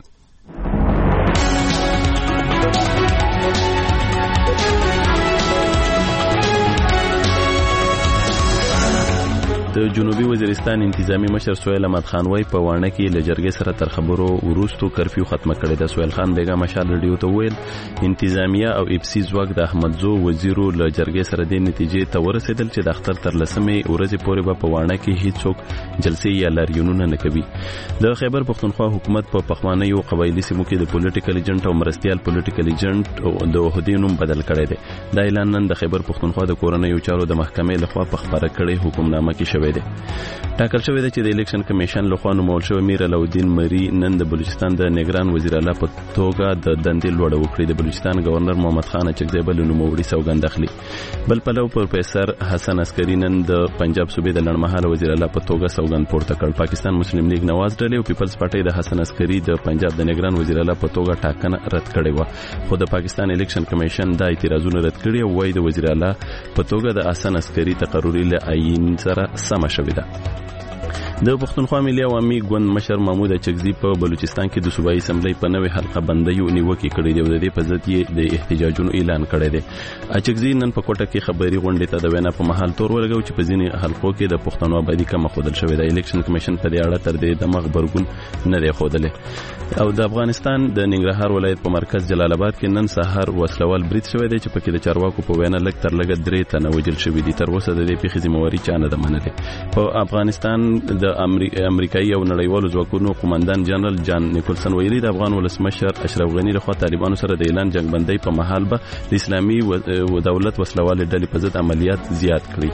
د جنوبي وزیرستان انتظامی مشر سهیل احمد خان وای په وانه کې له جرګې سره تر خبرو ورستو کرفیو ختمه کړې ده. سهیل خان بیگا مشال رډیو ته ویل انتظامیه او اپسی ځواک د احمدزو وزیرو له جرګې سره د نتیجې ته ورسېدل چې د اختر تر لسمې ورځې پورې به په وانه کې هیڅوک جلسې یا لاریونونه نه کوي. د خیبر پښتونخوا حکومت په پخوانیو قبایلی سیمو کې د پولیټیکل ایجنټ او مرستيال پولیټیکل ایجنټ د عہدې نوم بدل کړی دی. دا اعلان نن د خیبر پښتونخوا د کورنیو چارو د محکمې لخوا په خبره کړې حکمنامه کې شوی دی. ټاکل شوی دی چې د الیکشن کمیشن لخوا نومول شوی میر علاؤالدین مری نن د بلوچستان د نگران وزیر اعلی په توګه د دندې لوړه وکړي. د بلوچستان گورنر محمد خان اچکزی بل نوموړي سوګند اخلي. بل پلو پروفیسور حسن عسکری نن د پنجاب صوبې د لړمحاله وزیر اعلی په توګه سوګند پورته کړ. پاکستان مسلم لیگ نواز ډلې او پیپلز پارټي د حسن عسکری د پنجاب د نگران وزیر اعلی په توګه ټاکنه رد کړې و. خو د پاکستان الیکشن کمیشن دا اعتراضونه رد کړي او وايي د وزیر اعلی په توګه د حسن عسکری تقرری له عین سره سم شوی ده. د پښتونخوا ملي عوامي ګوند مشر محمود اچکزي په بلوچستان کې د صوبایي اسمبلی په نوې حلقه بندیو نیوکه کړې ده او د دې په ضد یې د احتجاجونو اعلان کړی دی. اچکزي نن په کوټه کې خبري غونډې ته د وینا په محل تور ولګو چې په ځینې حلقو کې د پښتنو آبادی کم خودل شوې ده. الیکشن کمیشن په دې اړه تر دې د مغ برګون نه دی خودلې. او د افغانستان د ننګرهار ولایت په مرکز جلال آباد کې نن سحر وسلوال بریټ شوی دی چې په کې د چارواکو په وینا لږ تر لږه درې تنه وژل شوي دي. تر اوسه د دې پیښې ذمہواري چا نه ده منلې. په افغانستان د امریکایي او نړیوالو ځواکونو قومندان جنرال جان نیکولسن ویلي د افغان ولسمشر اشرف غنی لخوا طالبانو سره د اعلان جنگ بندۍ په محل به د اسلامي دولت وسلوال ډلې په ضد عملیات زیات کړي.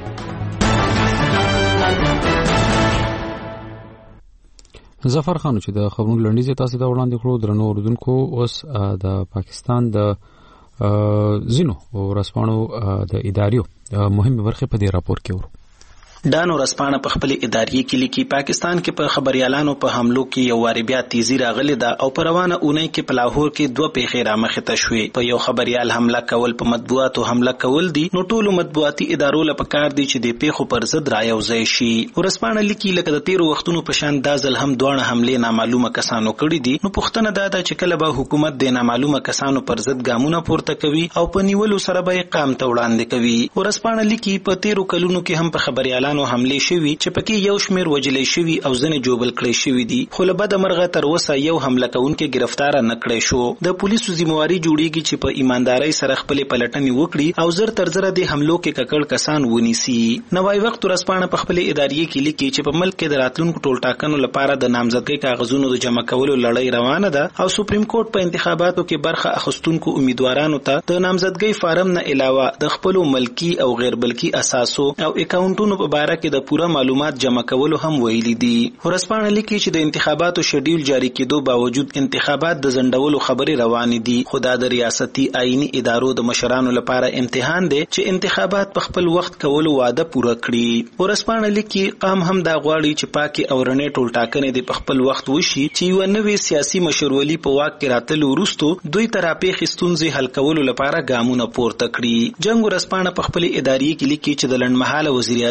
ظفر خان چې د خبرونو لنډیز تاسو ته وړاندې کړو درنو اوردونکو اوس د پاکستان د زینو ورسپانو د اداریو مهمه برخه په دې راپور کې ورو. ډانو رسپانه په خپل ادارې کې لیکي پاکستان کې په خبريالانو په حملو کې یو واری بیا تیزی راغلی ده او په روانه اونۍ کې په لاهور کې دوه پیښې رامخې ته شوې. په یو خبريال حمله کول په مطبوعاتو حمله کول دي نو ټولو مطبوعاتي ادارو لپاره کار دي چې د پیښو پر ضد رايوځي شي. ورسپانه لیکي لکه د تیر وختونو په شان دازل هم دوه حمله نامعلومه کسانو کړې دي نو پښتنه دا ده چې کله به حکومت د نامعلومه کسانو پر ضد ګامونه پورته کوي او په نیولو سره به قام ته وړاندې کوي. ورسپانه لیکي په تیرو کلونو کې هم په خبريالانو حمله شوی چې پکې یو شمیر وجلې شوی او ځنې جوبل کړی شوی دي خو له بده مرغه تر اوسه یو حمله کوونکی گرفتار نه کړی شو. د پولیسو ذمہواری جوړیږي چې په ایماندارۍ سره خپل پلټنې وکړي او زر تر زر د حملو کې ککړ کسان ونیسي. نوای وخت ورسپانه په خپل ادارې کې لیکي چې په ملک کې د راتلونکو ټولټاکنو لپاره د نامزدګۍ کاغذونو د جمع کولو لړۍ روانه ده او سپریم کورټ په انتخاباتو کې برخه اخیستونکو امیدوارانو ته د نامزدګۍ فارم نه علاوه د خپل ملکی او غیر ملکی اساسو او اکاونټونو په اړه کې د پوره معلومات جمع کولو هم ویلي دي. ورسپانه لیکي چې د انتخاباتو شیډول جاری کېدو باوجود انتخابات د ځنډولو خبرې روانې دي خو دا د ریاستي آئینی ادارو د مشرانو لپاره امتحان دی چې انتخابات په خپل وخت کولو وعده پوره کړي. ورسپانه لیکي قام هم دا غواړي چې پاکي او رڼې ټولټاکنې د خپل وخت وشي چې یو نوې سیاسي مشرولي په واک کې راتلو وروسته دوی تراپې خستونځي حل کولو لپاره ګامونه پورته کړي. جنگ ورسپانه په خپل ادارې کې لیکي چې د لنډمحاله وزیر اعظم جسټس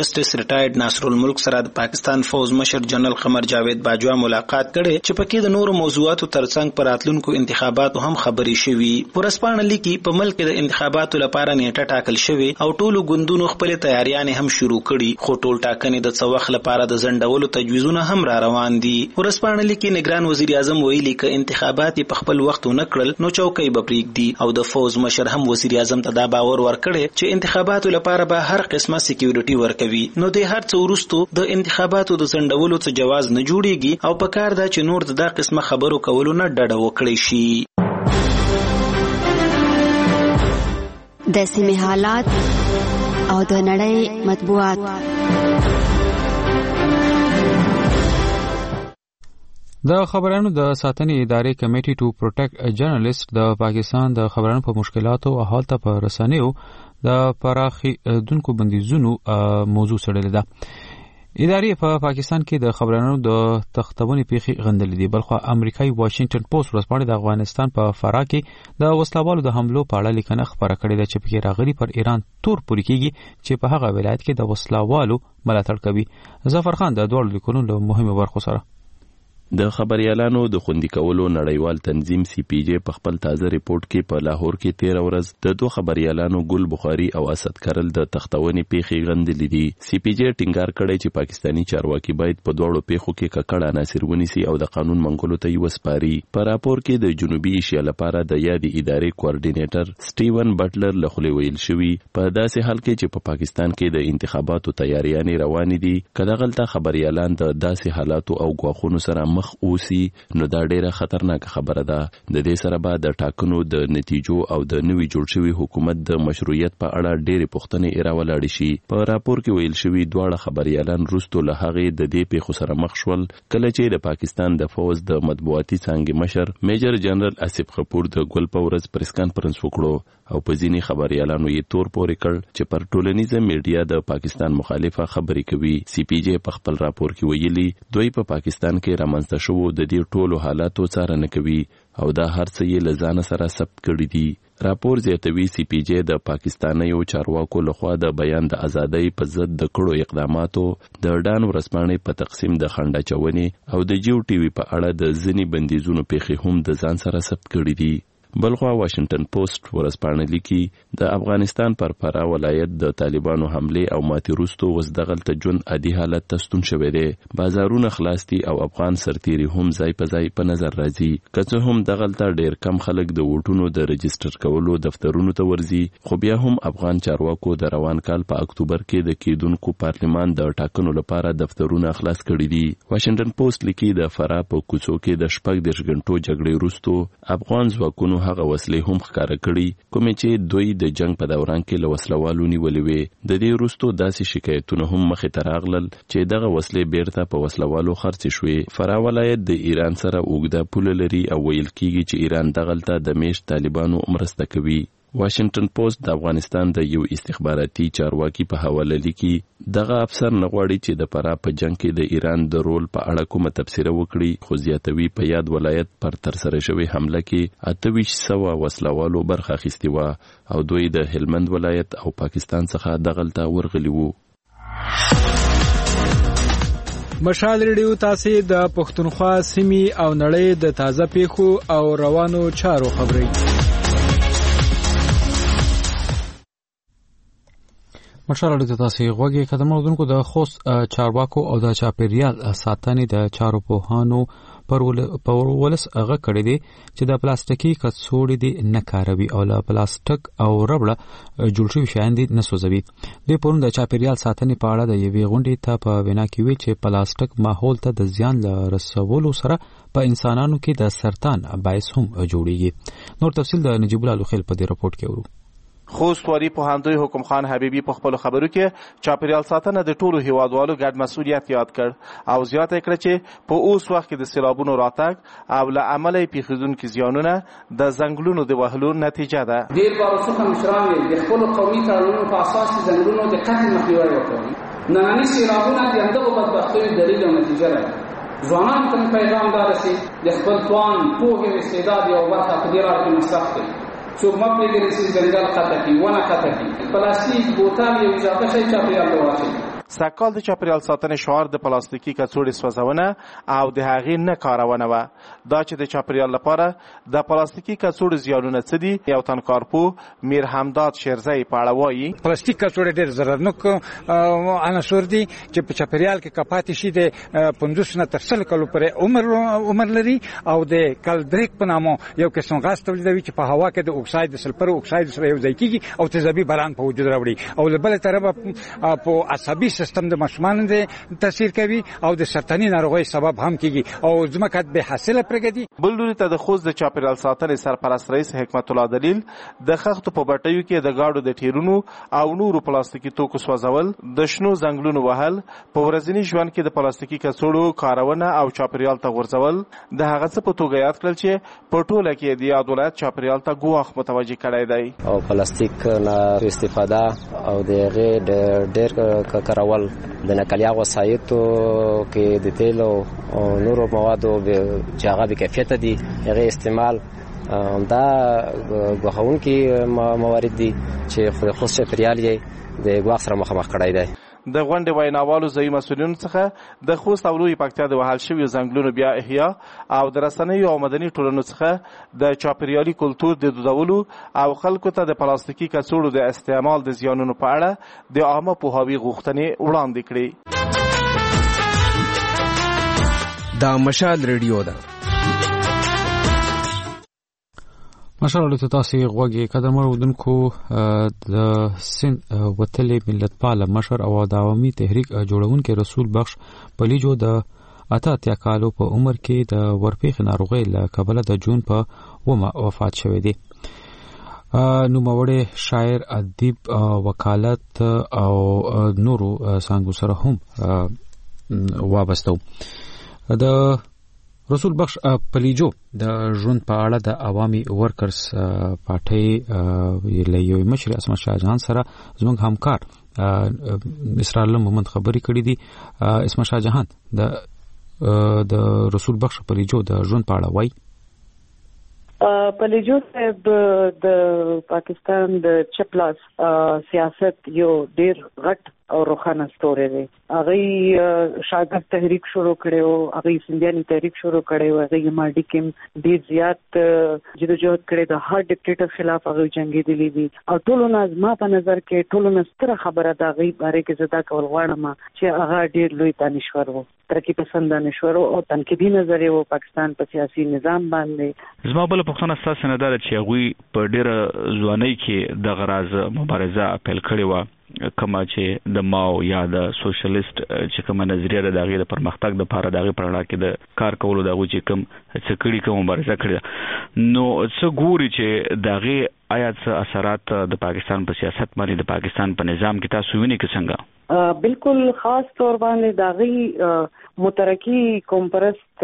جسټس ریټایرډ ناصر الملک سره د پاکستان فوز مشر جنرال قمر جاوید باجوا ملاقات کړي چې پکې د نورو موضوعاتو ترڅنګ پر راتلونکو انتخاباتو هم خبرې شوې. ورسپانه لیکي په ملک د انتخاباتو لپاره نیټه ټاکل شوې او ټولو ګوندونو خپل تیاریان هم شروع کړي، خو ټول ټاکنې د څه وخت لپاره د ځنډولو تجویزونه هم را روان دي. ورسپانه لیکي نگران وزیر اعظم ویلي ک انتخابات په خپل وخت نه کړل نو چوکۍ به پرېږدي او د فوز مشر هم وزیر اعظم ته دا باور ورکړي چې انتخاباتو لپاره به هر قسمه سکیورټي ورکوي. نو د هر څه وروسته د انتخاباتو د ځنډولو څه جواز نه جوړیږي او په کار ده چې نور د دا قسمه خبرو کولو نه ډډه وکړي شي. د سیمې حالات او د نړۍ مطبوعات. د خبرانو د ساتنې ادارې کمیټي ټو پروټیکټ جرنالیست د پاکستان د خبرانو په مشکلاتو او حالت په رسنیو د پراخي دونکو بندیزونو موضوع سړلې ده. ادارې په پاکستان کې د خبرانو د تختونې پیخي غندلې دي. بلخو امریکایي واشنگټن پوسټ ورځپاڼه د افغانستان په فراه کې د وسلوالو د حملو په اړه لیکنه خبره کړې ده چې په راغلي پر ایران تور پوري کیږي چې په هغه ولایت کې د وسلوالو ملاتړ کوي. ظفر خان د دوړو لیکونو له مهمه برخو سره د خبريالانو د خوندي کولو نړیوال تنظیم سی پی جی په خپل تازه ریپورت کې په لاهور کې تیر ورځ د دوه خبريالانو ګل بخاری او اسد کرل د تختونې پیخي غندلې دي. سی پی جی ټینګار کړی چې پاکستانی چارواکي باید په دوړو پیخو کې ککړه عناصر ونیسي او د قانون منګولو ته وسپاري. په راپور کې د جنوبي ایشیا لپاره د یادې ادارې کوارډینیټر سټیون بټلر له خولې ویل شوی په داسې حال کې چې په پا پاکستان کې د انتخاباتو تیاریانې روانې دي کله غلطه خبريالان د داسې حالاتو او غواخونو سره مخ اوسي نو دا ډیره خطرناک خبره ده. د دې سره به د ټاکنو د نتیجو او د نوي جوړ شوی حکومت د مشروعیت په اړه ډیره پوښتنې راولاړ شي. په راپور کې ویل شوی دواړه خبريالان روستو له هغه د دې پیښو سره مخ شول کله چې د پاکستان د فوز د مطبوعاتي څنګه مشر میجر جنرال اسف خپور د ګل پورز پریس کانفرنس وکړو او په ځینی خبريالانو یې تور پورې کړ چې پر ټولنیزه میډیا د پاکستان مخالفه خبرې کوي. سی پی جی په خپل راپور کې ویلي دوی په پاکستان کې رامنځته شوو د دې ټولو حالاتو څارنه کوي او دا هر څه یې لزانه سره ثبت کړی دي. راپور زیاتوي سی پی جی د پاکستانیو چارواکو لخوا د بیان د ازادۍ په ضد د کړو اقداماتو د ډان ورسپانې په تقسیم د خنډه چونې او د جیو ټي وي په اړه د ځینی بندیزونو پیښې هم د ځان سره ثبت کړی دي. بلخوا واشنگټن پوسټ ورسپانه لیکي د افغانستان پر فراه ولایت د طالبانو حمله او ماتې وروسته اوس دغلته ژوند عادي حالت ته ستون شوی دی. بازارونه خلاص دي او افغان سرتیري هم ځای په ځای په نظر راځي. که څه هم دغلته ډیر کم خلک د ووټونو د رجستر کولو دفترونو ته ورځي خو بیا هم افغان چارواکو د روان کال په اکتوبر کې د کېدونکو پارلمان د ټاکنو لپاره دفترونه خلاص کړي دي. واشنگټن پوسټ لیکي د فراه په کوڅو کې د شپږ دیرش غنټو جګړې وروسته افغان ځواکونو هغه وسلې هم ښکارا کړي کومې چې دوی د جنگ په دوران کې له وسلوالو نیولې وې. د دې وروسته داسې شکایتونه هم مخې ته راغلل چې دغه وسلې بیرته په وسلوالو خرڅ شوې. فراه ولایت د ایران سره اوږده پوله لري او ویل کیږي چې ایران دغلته د میشت طالبانو مرسته کوي. واشنگټن پوسټ د افغانستان د یو استخباراتي چارواکي په حواله لیکي دغه افسر نغواړي چې د فراه په جنگ کې د ایران د رول په اړه کومه تبصره وکړي خو زیاتوي په یاد ولایت پر ترسره شوی حمله کې اته ویشت سوه وسلوالو برخه اخیستې وه او دوی د هلمند ولایت او پاکستان څخه دغلته ورغلي وو. مشال ریډیو تاسو د پښتونخوا سیمې او نړۍ د تازه پیښو او روانو چارو خبري مشال د تاسو غوږی قدم اردوونکو د خوست چارواکو او د چاپیریال ساتنې د چارو پوهانو پر ولس هغه کړی دی چې د پلاستیکي کڅوړې دی نه کاروي او له پلاستیک او ربړه جوړ شوي شیان دي نه سوځوي. دوی پرون د چاپیریال ساتنې په اړه د یوې غونډې ته په وینا کې وی چې پلاستیک ماحول ته د زیان رسولو سره په انسانانو کې د سرطان باعث هم جوړیږي. نور تفصیل د نجیب الله لوخیل په دې راپورټ کې ورو. خوست واری پوهاندوی حکم خان حبیبی په خپل خبرو کې چاپیریال ساتنه د ټولو هیوادوالو ګډ مسؤلیت یاد کړ او زیاته کړه چې په اوس وخت کې د سیلابونو راتګ او له عمله پیښیدونکو زیانونه د ځنګلونو د وهلو نتیجه ده. ډیر بار څخه مشران د خپل قومي تړونونو په اساس ځنګلونو د قطع مخنیوي وکړي. ننني سیلابونه د همدغو بدبختیو دلیل او نتیجه ده. ځوانانو ته پیغام دا رسي د خپل توان پوهې او استعداد یو برخه په دې راځي مصرف کړي. څوک مه پرېږدئ چې ځنګل قطع کړي ونه قطع کړي. پلاستیک بوتل یو اضافه شی چاپیریال ته واچوي. سږکال د چاپیریال ساتنې شعار د پلاستیکي کڅوړې سوځونه او د هغې نه کارونه وه. دا چې د چاپیریال لپاره د پلاستیکي کڅوړو زیانونه څه دي، یو تن کارپوه میر حمداد شیرزی په اړه وایي. پلاستیک کڅوړې ډېر ضررناک عناصر دي چې په چاپیریال کې کپاتې شي د پنځوس نه تر سل کلو پورې عمر عمر لري او د کلدریک په نامه یو قسم غاز تولیدوي چې په هوا کې د اکساید د سلفر اکساید سره یو ځای کیږي او تیزابي باران په وجود راوړي او له بل طرفه په عصبي سیستم د ماشومانو د تاثیر کوي او د سرطاني ناروغۍ سبب هم کیږي او ځمکه به حاصله پرېږدي. بل لوري ته د خوست د چاپیریال ساتنې سرپرست رئیس حکمت الله دلیل د خښتو په بټیو کې د گاډو د ټیرونو او نورو پلاستیکي توکو سوځول، د شنو ځنګلونو وهل، په ورځني ژوند کې د پلاستیکي کڅوړو کارونه او چاپیریال ته غورځول د هغه څه په توګه یاد کړل چې په ټوله کې د یاد ولایت چاپیریال ته ګواښ متوجه کړی دی. او پلاستیک نه استفاده او د هغې د ډېر کارول د نقلیه وسایطو کې د تیلو او نورو موادو چې هغه بې کیفیته دي هغې استعمال دا ګواښونکي موارد دي چې خو د خوست چاپیریال یې د ګواښ سره مخامخ کړی دی. د غونډې ویناوالو ځایي مسؤلینو څخه د خوست او لویې پکتیا د وهل شویو ځنګلونو بیا احیا او د رسنیو او مدني ټولنو څخه د چاپیریالي کلتور د دودولو او خلکو ته د پلاستیکي کڅوړو د استعمال د زیانونو په اړه د عامه پوهاوي غوښتنې وړاندې کړې. دا مشال ریډیو ده. ماشاءالله ته تاسو غوږی قدمه ودونکو د سند وتلې ملت پاله مشر او د عوامي تحریک جوړونکو رسول بخش پلیجو د اته اتیا کالو په عمر کې د ورپېخ ناروغۍ له کبله د جون په ومه وفات شوی دی. نو موړې شاعر، ادیب، وکالت او نورو څنګه سره هم وابستو. د رسول بخش پلیجو د ژوند په اړه د عوامي ورکرز پارټۍ له یو مشر اسمت شاه جهان سره زموږ همکار اسرار محمد خبرې کړې دي. اسمت شاه جهان د د رسول بخش پلیجو د ژوند په اړه وایي. پلیجو صاحب د پاکستان د چپلاس سیاست یو ډیر غټ او روخانه ستوری دی. هغه شاګرد تحریک شروع کړو، هغه سندیانی تحریک شروع کړو، هغه ماډي کې ډیر زیات جدوجہد کړي د هر ډیکټیټر خلاف هغه جنگي دي دي او ټولو نظم په نظر کې ټولو نستره خبره دا غي باره کې زدا کول غواړم چې هغه ډیر لوی دانشور وو، ترقی پسند دانشور او تنقیدي نظر یې وو پاکستان په سیاسي نظام باندې. زما بل پښتنه اساس نه ده چې هغه په ډیر ځواني کې د غراز مبارزه اپیل کړي و کما چې د ماو یا د سوشلیست چې کوم نظریه ده دغه د پرمختګ د لپاره دغه پرړه کې د کار کولو دغه چې کوم څه کړي کوم مبارزه کړي نو څه ګوري چې دغه آیات اثرات د پاکستان په سیاست باندې د پاکستان په نظام کې تاسو وینئ کې څنګه؟ بالکل خاص طور باندې دغه مترقی قومپرست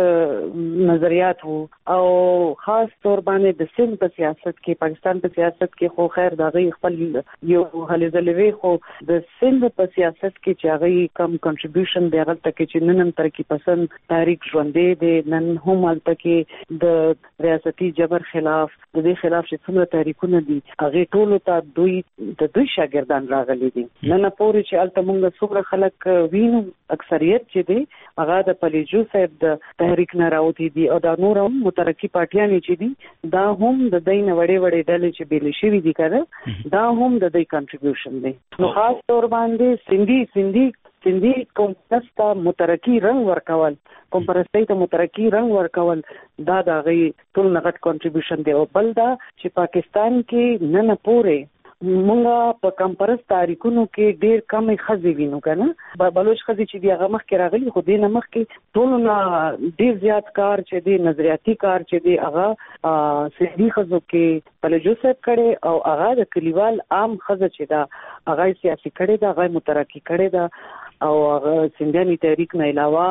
نظریات وو او خاص طور باندې د سند په سیاست کې پاکستان په سیاست کې خو خیر دغه خپل یو هلزلوي خو د سند په سیاست کې چې هغه کم کنټریبیوشن دی هغه تک چې نن ترقی پسند تاریخ ژوندې دی، نن هم البته کې د ریاستي جبر خلاف د دې خلاف چې څومره تاریخونه دي هغه ټول ته دوی د دوی شاګردان راغلي دي. نن پورې چې الته موږ څومره خلک وینو اکثریت چې دی هغه د پلیجو صاحب د تحریک نه راوتی دي او دا نور هم مترقی پارټیان چې دي دا هم د دین وړې وړې ډلې چې بیل شي دي کړه دا هم د دې کنټریبیوشن دی. نو خاص طور باندې سندي سندي سندي کومپرست مترقی رنگ ورکول کومپرستی ته مترقی رنگ ورکول دا د غي ټول نغټ کنټریبیوشن دی. او بل دا چې پاکستان کې نن پورې مونږه په کمپرس تاریخونو کې ډیر کم خزي وینو کنه بلوچ خزي چې دی هغه مخ کې راغلي خو دینه مخ کې ټول نه ډیر زیات کار چې دی نظریاتي کار چې دی هغه سیدی خزو کې پلیجو صاحب کړي او هغه د کلیوال عام خزه چې دا هغه سیاسي کړي دا هغه مترقی کړي دا او هغه سندیانی تحریک نه علاوه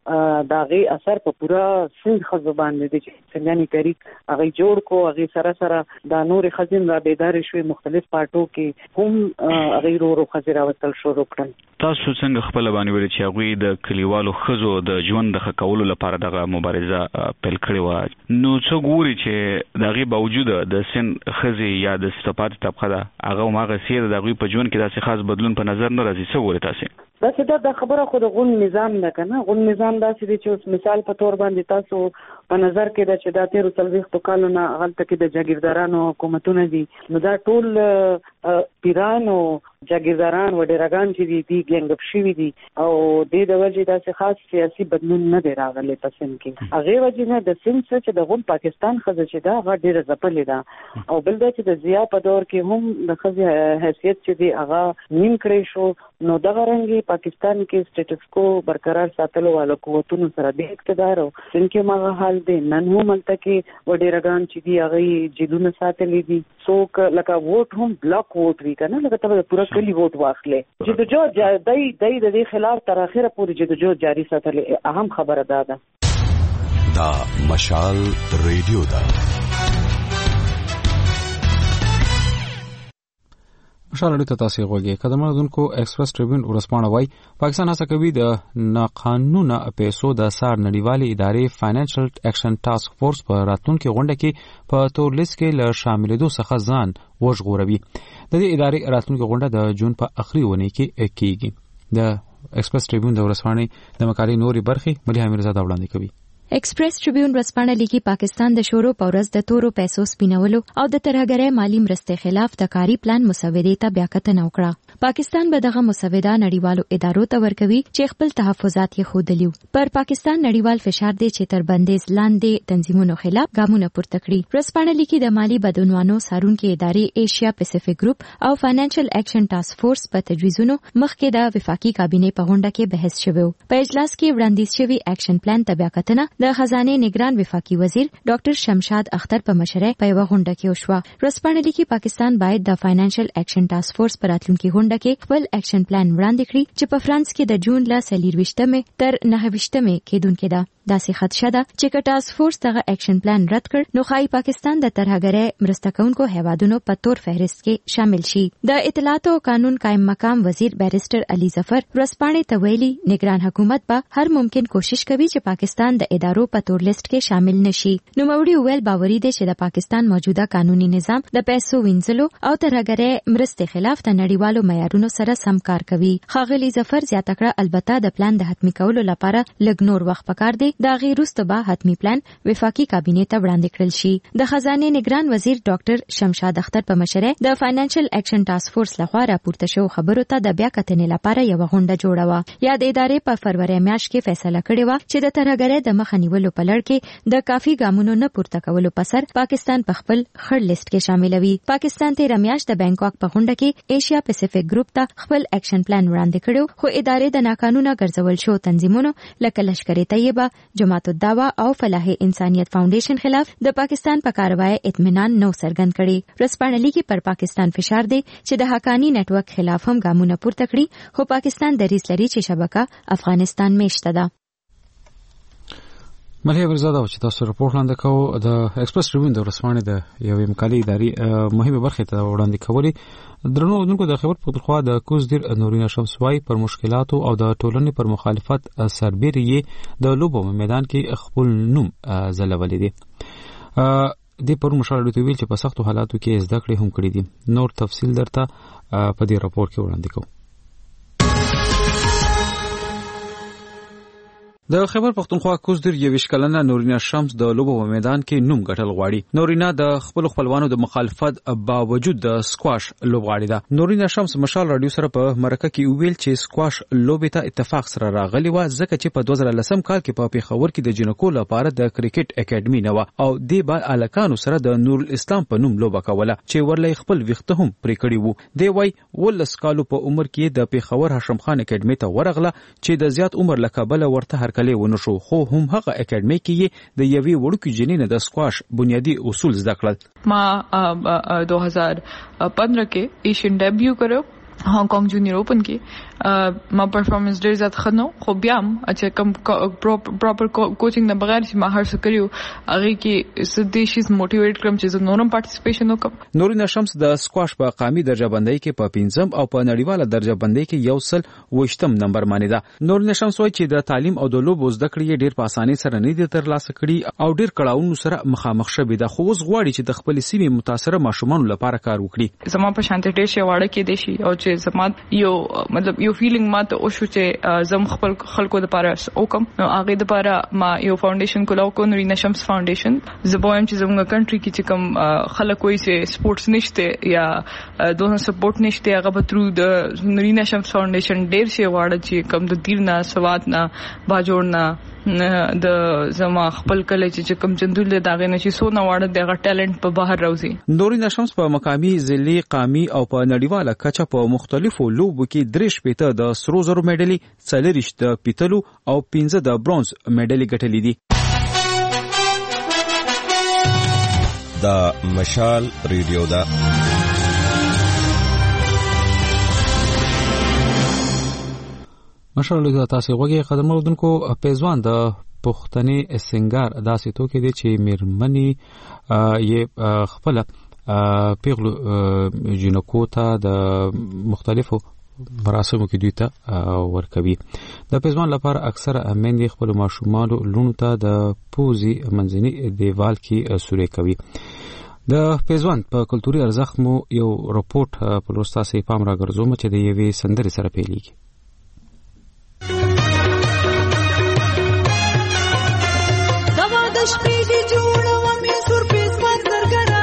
دا غي اثر په پورا سند خزو باندې دي چې سندیانی تحریک هغه جوړ کو هغه سره سره دا نور خزین را بیدار شوي مختلف پارټو کې هم هغه ورو ورو خزر اوتل شروع کړل. تاسو څنګه خپل باندې ویل چې هغه د کلیوالو خزو د ژوند د خکولو لپاره دغه مبارزه پیل کړې و نو څو ګوري چې دغه باوجود د سند خزي یا د استفادت طبقه هغه ماغه سیر دغه په ژوند کې داسې خاص بدلون په نظر نه راځي څو ګوري تاسو؟ دا څه د خبره خو د غون نظام نه کنه غون نظام دا چې چې مثال په تور باندې تاسو په نظر کې د چې دا تیر څلويخت کالو نه غلطه کې د جاگیردارانو حکومتونه دي نو دا ټول پیرانو جاگیرداران و ډیرګان چې دي دي ګنګب شوی دي او د د وجې دا څه خاص سیاسي بدلون نه دی راغلی په سند کې هغه وجې نه د سند څخه چې د غون پاکستان خزه چې دا غ ډیره ځپلې ده او بل دا چې د زیا په دور کې هم د خزه حیثیت چې دی هغه نیم کړی شو نو دغه رنګي پاکستان کې سټیټس کو برقرار ساتلو والو قوتونو سره د اقتدار او څنګه ماغه حال دی نن هم ملته کې و ډیرګان چې دی هغه جیلونه ساتلې دي څوک لکه ووټ هم بلاک ووټ وی کنه لکه ته پورا کلی ووټ واخلې چې د جو دای دای د دې خلاف تر اخره پورې چې د جو جاری ساتلې اهم خبره ده ده دا مشال ریډیو دا مشال ریډیو ته تاسو غوږی کدمه دونکو ایکسپریس ټریبیون ورسپانه وای پاکستان هڅه کوي د ناقانونه پیسو د سار نړیوالې ادارې فاینانشل ایکشن ټاسک فورس په راتلونکي غونډه کې په تور لیست کې له شاملېدو څخه ځان وژغوري د دې ادارې راتلونکي غونډه د جون په اخري ونې کې کیږي د ایکسپریس ټریبیون د ورسپانه د مقالې نوري برخي ملي امیرزاده وړاندې کوي ایکسپریس ټریبیون ورځپاڼه لیکي پاکستان د شورو پورز د تورو پیسو سپینولو او د ترهګرۍ مالی مرستې خلاف د کاری پلان مسودې ته بیا کتنه وکړه پاکستان به دغه مسوده نړیوالو ادارو ته ورکوي چې خپل تحفظات یې خودلیو پر پاکستان نړیوال فشار دی چې تر بندیز لاندې تنظیمونو خلاف ګامونه پورته کړي ورځپاڼه لیکي د مالی بدلونونو سارونکو ادارې ایشیا پیسفیک ګروپ او فاینانشل ایکشن ټاسک فورس په تجویزونو مخکې د وفاقي کابینې په غونډه کې بحث شوی په اجلاس کې وړاندیز شوی ایکشن پلان ته بیا کتنه د خزانه نگران وفاقي وزیر ډاکټر شمشاد اختر په مشرۍ په یو غونډه کې وشوه ورځپاڼه لیکي پاکستان باید د فاینانشل ایکشن ټاسک فورس پر راتلونکي غونډه کې خپل ایکشن پلان وړاندې کړي چې په فرانس کې د جون ل څلرويشتمې تر نهويشتمې کېدونکې ده داسې خدشه ده چې که ټاسک فورس دغه ایکشن پلان رد کړ نو خای پاکستان د ترهګرۍ مرسته کوونکو هیوادونو په تور فهرست کې شامل شي د اطلاعات او قانون قائم مقام وزیر بیرسټر علي ظفر ورځپاڼې ته ویلي نگران حکومت به هر ممکن کوشش کوي چې پاکستان د ادارو په تور لیست کې شامل نشي نو موري ویل باوري دي چې د پاکستان موجوده قانوني نظام د پیسو وینځلو او ترهګرۍ مرستې خلاف د نړیوالو معیارونو سره سم کار کوي خاغلی ظفر زیاته کړه البته د پلان د حتمی کولو لپاره لږ نور وخت پکار دی دا غیر وروسته به حتمی پلان وفاقي کابینې ته وړاندې کړل شي د خزانه نگران وزیر ډاکټر شمشاد اختر په مشرۍ د فاینانشل ایکشن ټاسک فورس لخوا راپورته شو خبرو ته د بیا کتنې لپاره یو غونډه جوړه و یا د ادارې په فروری میاشت کې فیصله کړې و چې د ترهګرۍ د مخ نیولو په لړ کې د کافي ګامونو نه پورته کولو په سر پاکستان په خپل خړ لیست کې شاملوي پاکستان ته رمیاش د بانکاک په غونډه کې ایشیا پیسفیک ګروپ ته خپل ایکشن پلان وړاندې کړو خو ادارې د ناقانونه ګرځول شو تنظیمونو لکه لشکر طیبه جماعت الدعوه او فلاح انسانیت فاونډیشن خلاف د پاکستان په کاروای اطمینان نو څرګند کړي ورځپاڼه لیکي پر پاکستان فشار دی چې د حقانی نت ورک خلاف هم ګامونه پورته کړي خو پاکستان دریځ لري چې شبکه افغانستان میشته ده ملي ورزاده چې تاسو راپور وړاندې کوو د ایکسپریس ټریبیون د ورسپانې د یوې مقالې ادارې مهمه برخه ته وړاندې کولې درنو دونکو د خبر پختونخوا د کوزدیر نورینا شمسوای پر مشکلاتو او د ټولنې پر مخالفت سربېره د لوبو میدان کې خپل نوم ځلولې دي د پر مشاهده ته ویل چې په سختو حالاتو کې زده کړې هم کړې دي نور تفصیل درته په دې راپور کې وړاندې کوم د خیبر پختونخوا کوزدیر یویش کلنه نورینا شمس د لوبو په میدان کې نوم ګټل غواړي نورینا د خپل خپلوانو د مخالفت باوجود د سکواش لوبغاړي ده نورینا شمس مشال رادیو سره په مرکه کې ویل چې سکواش لوبې ته اتفاق سره راغلی و ځکه چې په دوه زره لسم کال کې په پیښور کې د جنکو لپاره د کرکټ اکیډمي نه و او د با الکانو سره د نور الاسلام په نوم لوبه کوله چې ورلې خپل وخت هم پرې کړی وو دی وای ولس کالو په عمر کې د پیښور هاشم خان اکیډمي ته ورغله چې د زیات عمر لکبل ورته هر کله ونه شو خو هم هغه اکیډمي کې د یوې وړوکې جنینه د سکواش بنیادی اصول زده کړل ما دو ہزار پندرہ کې ایشین ډیبیو کړو هانګ کانګ جونیئر اوپن کې ما پرفارمنس ډیر زیات خنو خو بیا هم چې کوم پراپر کوچینګ نه بغیر چې ما هر څه کړیو هغه کې سدیشیز موټیویټ کړم چې زه نورم پارټیسپیشن وکړم نورینا شمس د سکواش په قامي درجه بندۍ کې په پنځم او په نړیواله درجه بندۍ کې یو سل وشتم نمبر باندې ده نورینا شمس وايي چې د تعلیم او د لوبو زده کړې ډیر په اسانۍ سره نه دي ترلاسه کړي او ډیر کړهونو سره مخامخ شوي ده خو اوس غواړي چې د خپل سیمې متاثره ماشومان لپاره کار وکړي زما په شانتي ډیر شي واړه کې دي شي او چې زما یو مطلب یو فیلینګ ماته او شو چې زم خپل خلکو د پاره وکم نو هغه د پاره ما یو فاونډیشن کولاو کو نورینا شمس فاونډیشن زبویم چې زموږ کنټری کې چې کوم خلک وایي چې سپورتس نشته یا دوه سپورت نشته هغه به ترو د نورینا شمس فاونډیشن ډیر شي واړه چې کوم د تیر نه سواد نه باجوړ نه د زما خپل کله چې کوم چندول داغه نه چې سو نه واړه دغه ټیلنټ په بهر راوځي. نورینا شمس په مقامی ځلي قامي او په نړیواله کچه په مختلفو لوبو کې درې شپېته د سرو زرو میډالي څلور د پیتلو او پنځه د برونز میډالي ګټلې دي. دا مشال ریډیو دا مشال ریډیو تاسو غوږی قدرمن اودونکو پیزوان د پښتني سنگار داسې توکي دي چې میرمنی یې خپل پیغلو جنکو ته د مختلفو مراسمو کې دوی ته ورکوي. د پیزوان لپاره اکثره امندې خپل ماشومان لونو ته د پوزي منځني دیوال کې سوري کوي. د پیزوان په کلتوري ارزښت مو یو رپورټ په لوستا سي پام راګرځوم چې د یوې سندرې سره پیلېږي. دوا د شپې دی جوړو مې سور پیزوان زرګرا.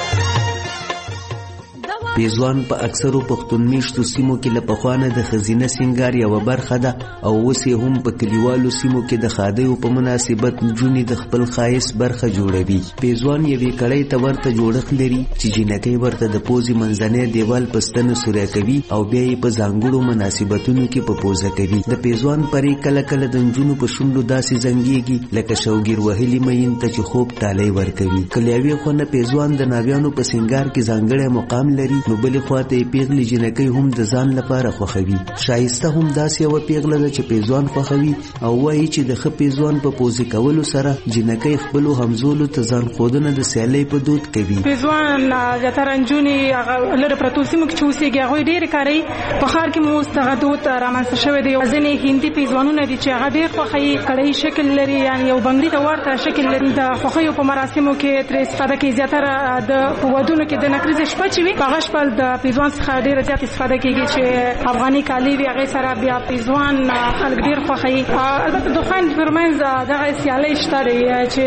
پیزوان په اکثرو پښتون میشتو سیمو کې له پخوانه د خزینه سنگار یو برخه ده او اوس یې هم په کلیوالو سیمو کې د خادیو په مناسبت نجونې د خپل خایس برخه جوړوي. پیزوان یوې کړۍ ته ورته جوړښت لري چې جنکۍ ورته د پوزي منځنی دیوال په ستنه سوری کوي او بیا یې په ځانګړو مناسبتونو کې په پوزه کوي. د پیزوان پرې کله کله د نجونو په شونډو داسې زنګېږي لکه شوګیر وهلي مین ته چې خوب ټالۍ ورکوي. کله یوې خوا نه پیزوان د ناویانو په سنگار کې ځانګړی مقام لري نو بلې خواته یې پیغلې جنکۍ هم د ځان لپاره خوښوي. شایسته هم داسې یوه پیغله ده چې پیزوان خوښوي او وایي چې د ښه پیزوان په پوزې کولو سره جنکۍ خپلو همزولو ته ځان ښودنه د سیالۍ په دود کوي. پیزوان زیاتره نجونې هغه لرې پرتو سیمو کې چې اوسېږي هغوی ډېرې کاروي. په ښار کې مو اوس دغه دود رامنځته شوی دی. ځینې هندي پیزوانونه دي چې هغه ډېر خوښوي، کړۍ شکل لري یعنې یو بنګړي ته ورته شکل لري. د خوښیو په مراسمو کې ترې استفاده کوي. زیاتره د ودونو کې د نکریزې شپه چې وي په هغه شپه د پیزوان څخه ډیره زیات استفاده کیږي چې افغاني کالي وي هغه سره بیا پیزوان خلک ډیر خوښوي. البته د خویندو ترمنځ دغه سیالۍ شته دی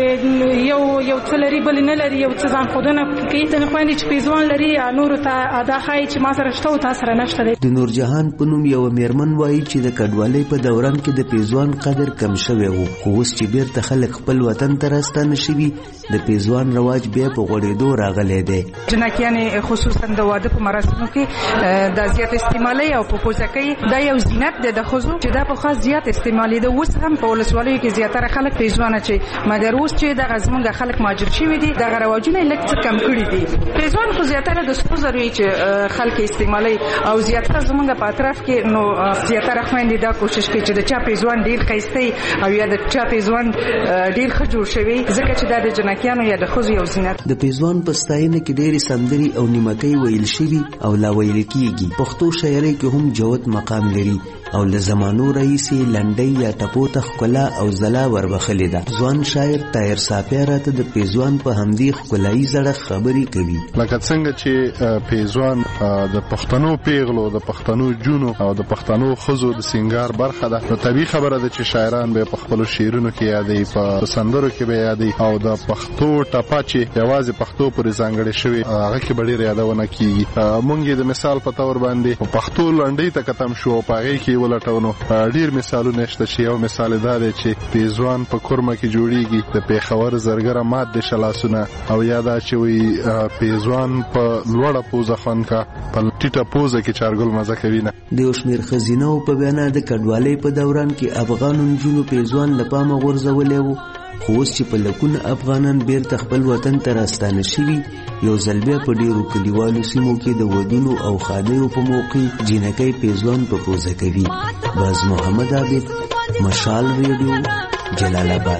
چې یو یو څه لري بل نه لري، یو څه ځان ښودنه کوي. ځینې خویندې چې پیزوان لري نورو ته دا ښایي چې ما سره شته او تا سره نشته دی. د نورجهان په نوم یوه میرمن وایي چې د کډوالۍ په دوران کې د پیزوان قدر کم شوی و، خو اوس چې بیرته خلک خپل وطن ته راستانه شوي د پیزوان رواج بیا په غوړېدو راغلی دی. جنکیانې خصوصا د واده په مراسمو کې د زیات استعمالي او په پوزه کې دا یو زینت دی د ښځو چې دا په خاص زیات استعمالي ده. اوس هم په ولسوالیو کې زیاتره خلک پیزوان اچوي، مګر اوس چې دغه زموږ خلک مهاجر شوي دي دغه رواجونه یې لږ څه کم کړي دي. پیزوان خو زیاتره د سپو زرو چې خلک استعمالي او زیاتره زموږ په اطراف کې نو زیاتره خویندې دا کوشش کوي چې د چا پیزوان ډېر ښایسته او یا د چا پیزوان ډېر ښه جوړ شوی ځکه چې دا د جنکیانو یا د ښځو یو زینت. د پیزوان په ستاینه کې ډېرې سندرې او نیمکۍ ویل شوي او لا ویل کیږي. پښتو شاعرۍ کې هم جوت مقام لري او له زمانو رئیسي لنډۍ یا ټپو ته ښکلا او ځلا وربخلې ده. ځوان شاعر طاهر صافی راته د پیزوان په همدې ښکلایي زړښت خبرې کوي. لکه څنګه چې پیزوان د پښتنو پیغلو د پښتنو جونو او د پښتنو ښځو د سنگار برخه ده، نو طبیعي خبره ده چې شاعران به په خپلو شعرونو کې یادوي، په سندرو کې به یادوي او د پښتو ټپه چې یوازې پښتو پورې ځانګړې شوې هغه کې به ډېره یادونه کیږي. مونږ یې د مثال په تور باندې په پښتو لنډۍ ته کتم شو او په هغې کې ولټونو ډېر مثالونه شته چې یو مثال دا دی چې پیزوان په کورمه کې جوړیږي، د پېښور زرګره مات د شلاسونه او یا دا چې وي پیزوان په لوړه پوزه خوند کا په ټیټه پوزه کې چارګل مزه کوي نه. د یو شمېر ښځینهو په بیانه د کډوالۍ په دوران کې افغانو نجونو پیزوان له پامه غورځولی و، خو اوس چې په لکونه افغانان بیرته خپل وطن ته راستانه شوي یو ځل بیا په ډېرو کلیوالو سیمو کې د ودونو او ښادیو په موقع جنکۍ پیزوان په پوزه کوي. باز محمد عابد، مشال ریډیو، جلال آباد.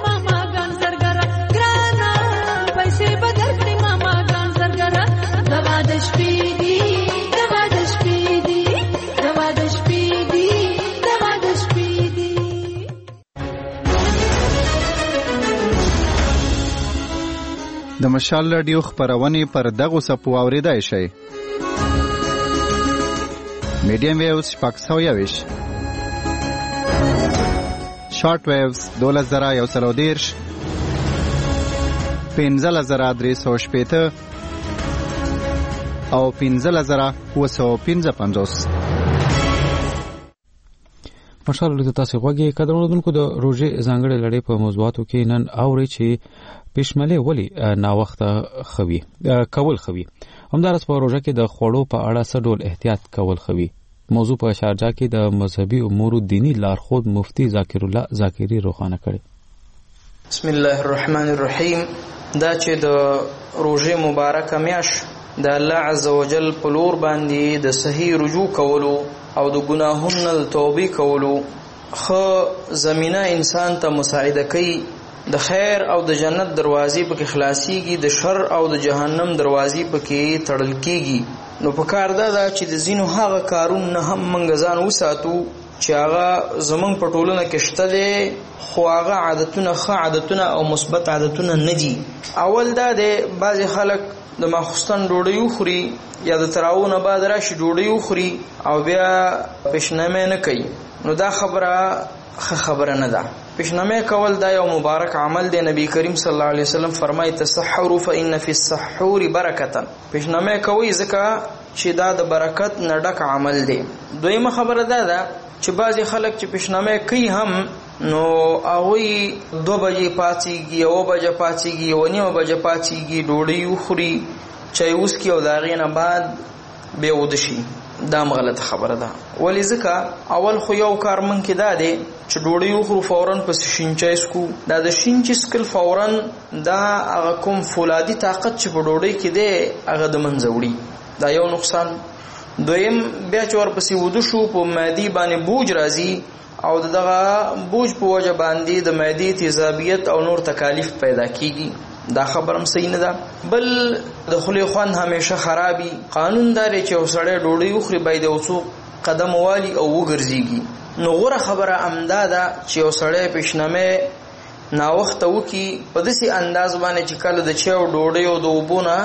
د مشال رادیو خبرونه پر دغه سپو اوریدای شي. میډیم ویوز شپږ سوه یوویشت شارټ ویوز دولس زره یو سل او دېرش پنځلس زره درې سوه شپېته او پنځلس زره اووه سوه پنځه پنځوس. ماشاءالله تاسو غوږی قدرمنونکو د روزي ځانګړي لړۍ په موضوعاتو کې نن اوري چې پښمله ولی نا وخت خوي کول خوي همدارس په روزه کې د خوړو په اړه څه ډول احتیاط کول خوي. موضوع په شارجه کې د مذهبي امور دینی لارښود مفتی ذاکر الله ذاکری روښانه کړي. بسم الله الرحمن الرحیم. دا چې د روزه مبارکه میاش د الله عزوجل په لور باندې د صحیح رجوع کولو او د ګناهونو توبې کولو خو زمينه انسان ته مساعده کوي. د خیر او د جنت دروازې پکې خلاصيږي، د شر او د جهنم دروازې پکې تړل کیږي. نو په کار دا ده چې د زینو هغه کارونه هم منګ ځان وساتو چې هغه زمونږ په ټولنه کې شته دي، خو هغه عادتونه ښه عادتونه او مثبت عادتونه نه دي. اول دا دی بعضې خلک د ماخوستن ډوډۍ وخوري یا د تراویح نه بعد راشي ډوډۍ وخوري او بیا پیشنامه نه کوي. نو دا خبره ښه خبره نه ده. پیشنامه کول دا یو مبارک عمل دی. نبی کریم صلی الله علیه وسلم فرمایي تسحروا فإن فی السحور برکة. پیشنامه کوي ځکه چې دا د برکت نه ډک عمل دی. دویمه خبره دا ده چې بعضې خلک چې پیشنامه کوي هم نو هغوی دو بجې پاڅېږي، یوه بجه پاڅېږي، یوه نیمه بجه پاڅېږي، ډوډۍ وخوري، چای وڅکي او د هغې نه بعد بیا وده شي. دا هم غلطه خبره ده. ولې ځکه اول خو یو کار من کې دا دی چې ډوډۍ وخورو فوراً پسې شین چای څکو. دا د شین چای څکل فوراً دا هغه کوم فولادي طاقت چې په ډوډۍ کې دی هغه د منځه وړي. دا یو نقصان. دویم بیا چې ورپسې وده شو په معدې باندې بوج راځي او دغه بوج په وجه باندې د معدې تیزابیت او نور تکالیف پیدا کیږي. دا خبر هم صحیح نه ده. بل د خولې خوند همیشه خرابي. قانون دا دی چې یو سړی ډوډۍ وخوري باید یو څو قدم والي او وګرځېږي. نو غوره خبره همدا ده چې یو سړی پیشنامه ناوخته وکړي په داسې انداز باندې چې کله د چای او ډوډۍ او د اوبو نه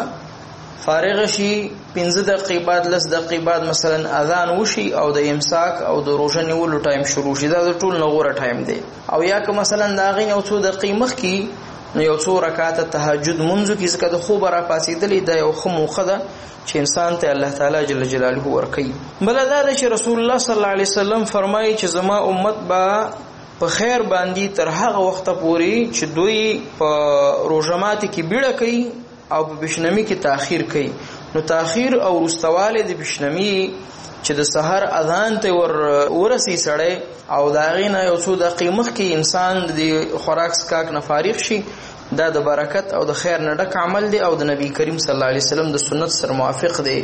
فارغ شي، پنځه دقیقې بعد لس دقیقې بعد مثلا اذان وشي او د امساک او د روژه نیولو ټایم شروع شي. دا د ټول نه غوره ټایم دی. او یا که مثلا د هغې نه یو څو دقیقې مخکې نو یو څو رکعاته تهجد منځو کې ځکه د خوبه راپاڅېدلې دا یو ښه موقع ده چې انسان ته الله تعالی جل جلاله ورکوي. بله دا ده چې رسول الله صلی الله علیه وسلم فرمایي چې زما امت به په خیر باندې تر هغه وخته پورې چې دوی په روژه ماتي کې بیړه کوي او په پیشنامي کې تاخير کوي. نو تاخير او وروستوالی د پیشنامي چې د سحر اذان ته ور ورسي سړی او د هغې نه یو څو دقیقې مخکې انسان د خوراک څښاک نه فارغ شي، دا د برکت او د خیر نه ډک عمل دی او د نبی کریم صلی الله علیه وسلم د سنت سره موافق دی.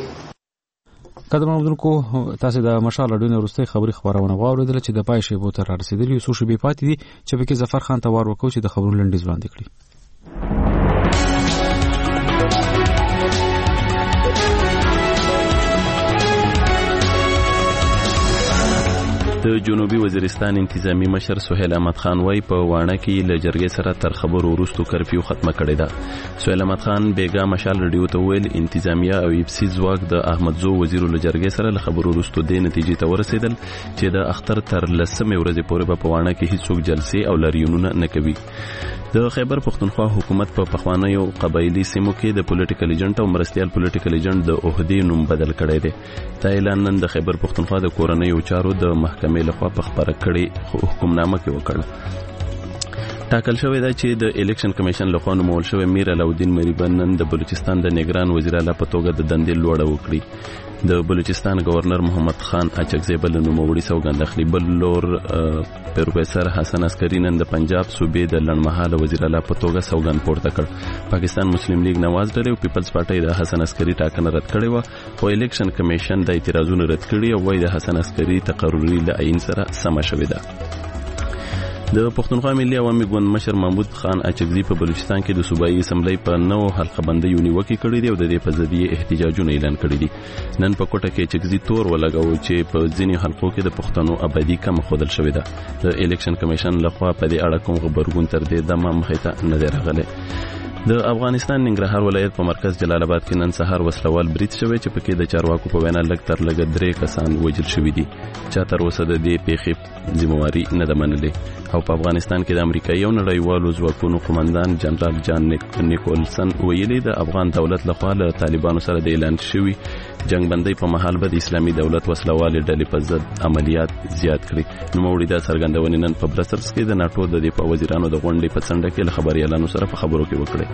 قدرمنونکو تاسو د مشال اډونه وروستۍ خبري خبرونه واوریدل چې د پای شیبو تر رسیدلی سو شی به پاتې دي چې پکې ظفر خان ته وار وکړو چې د خبرونو لنډیز وړاندې کړي. د جنوبي وزیرستان انتظامی مشر سهیل احمد خان وای په وانه کې له جرګې سره تر خبرو وروسته کرفیو ختمه کړې ده. سهیل احمد خان بیګا مشال رادیو ته ویل انتظامیه او ایپسی ځواک د احمد زو وزیر له جرګې سره له خبرو وروسته د نتیجې ته ورسېدل چې د اختر تر لسمې ورځې پورې په وانه کې هیڅوک جلسې او لاریونونه نه کوي. د خیبر پښتونخوا حکومت په پخوانیو قبایلی سیمو کې د پولیټیکل ایجنټ او مرستيال پولیټیکل ایجنټ د عہدې نوم بدل کړی دی. دا اعلان نن د خیبر پښتونخوا د کورنیو چارو د محکمې لخوا په خبره کړي حکمنامه کې وکړه. ټاکل شوی دی چې د الیکشن کمیشن لخوا نومول شوی میر علاءالدین مریبن نن د بلوچستان د نگران وزیر اعلی په توګه د دندې لوړه وکړي. د بلوچستان گورنر محمد خان اچکزی بل نوموړي سوګند اخلي. بل لور پروفیسور حسن عسکری نن د پنجاب صوبې د لړمحاله وزیر اعلی په توګه سوګند پورته کړ. پاکستان مسلم لیگ نواز ډلې او پیپلز پارټي د حسن عسکری ټاکنه رد کړې و، خو الیکشن کمیشن د اعتراضونو رد کړي او وايي د حسن عسکری تقرری له عین سره سم شوې ده. د پښتونخوا ملي عوامي ګوند مشر محمود خان اچکزی په بلوچستان کې د صوبایي اسمبلی په نو حلقه بندۍ نیوکه کړې دی او د دې په ضدیه احتجاجونه اعلان کړی دي. نن په کوټه کې اچکزی تور ولګاو چې په ځینې حلقو کې د پښتنو آبادی کم خودل شوې ده. د الیکشن کمیشن لخوا په دې اړه کوم خبرګون تر دې دمه مخې ته نه دی راغلی. د افغانستان ننګرهار ولایت په مرکز جلال آباد کې نن سهار وسلوال برید شوی چې پکې د چارواکو په وینا لږ تر لږه درې کسان وژل شوي دي چې تر اوسه د دې پیښې ذمہواری نه ده منلې او په افغانستان کې د امریکایي او نړیوالو ځواکونو قومندان جنرال جان نیکولسن ویلي د افغان دولت لخوا له طالبانو سره د اعلان شوی جنگ بندۍ په مهال به د اسلامي دولت وسلوال ډلې په ضد عملیات زیات کړي. نوموړي دا څرګندونې نن په برسلز کې د ناټو د دفاع وزیرانو د غونډې په څنډه کې له خبريالانو سره په خبرو کې وکړي.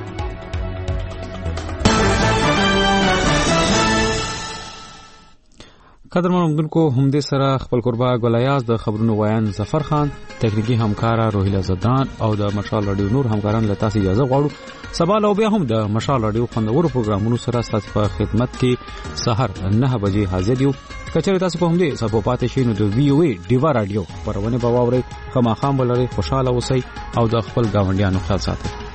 قدرمن اوریدونکو همدې سره خپل قربا ګلایاز د خبرونو وایان ظفر خان تکنیکی همکارا روهیلا زدان او د مشال رادیو نور همکاران له تاسو اجازه غواړو. سبا له بیا هم د مشال رادیو خوندورو پروګرامونو سره تاسو په خدمت کې سحر نه بجې حاضر یو. کچره تاسو په همدې سبا پاتې شئ نو د وی او ای ډیوا رادیو پرونه به واورئ. خامخام ولري خوشاله اوسئ او د خپل گاونډیانو خیال ساتئ.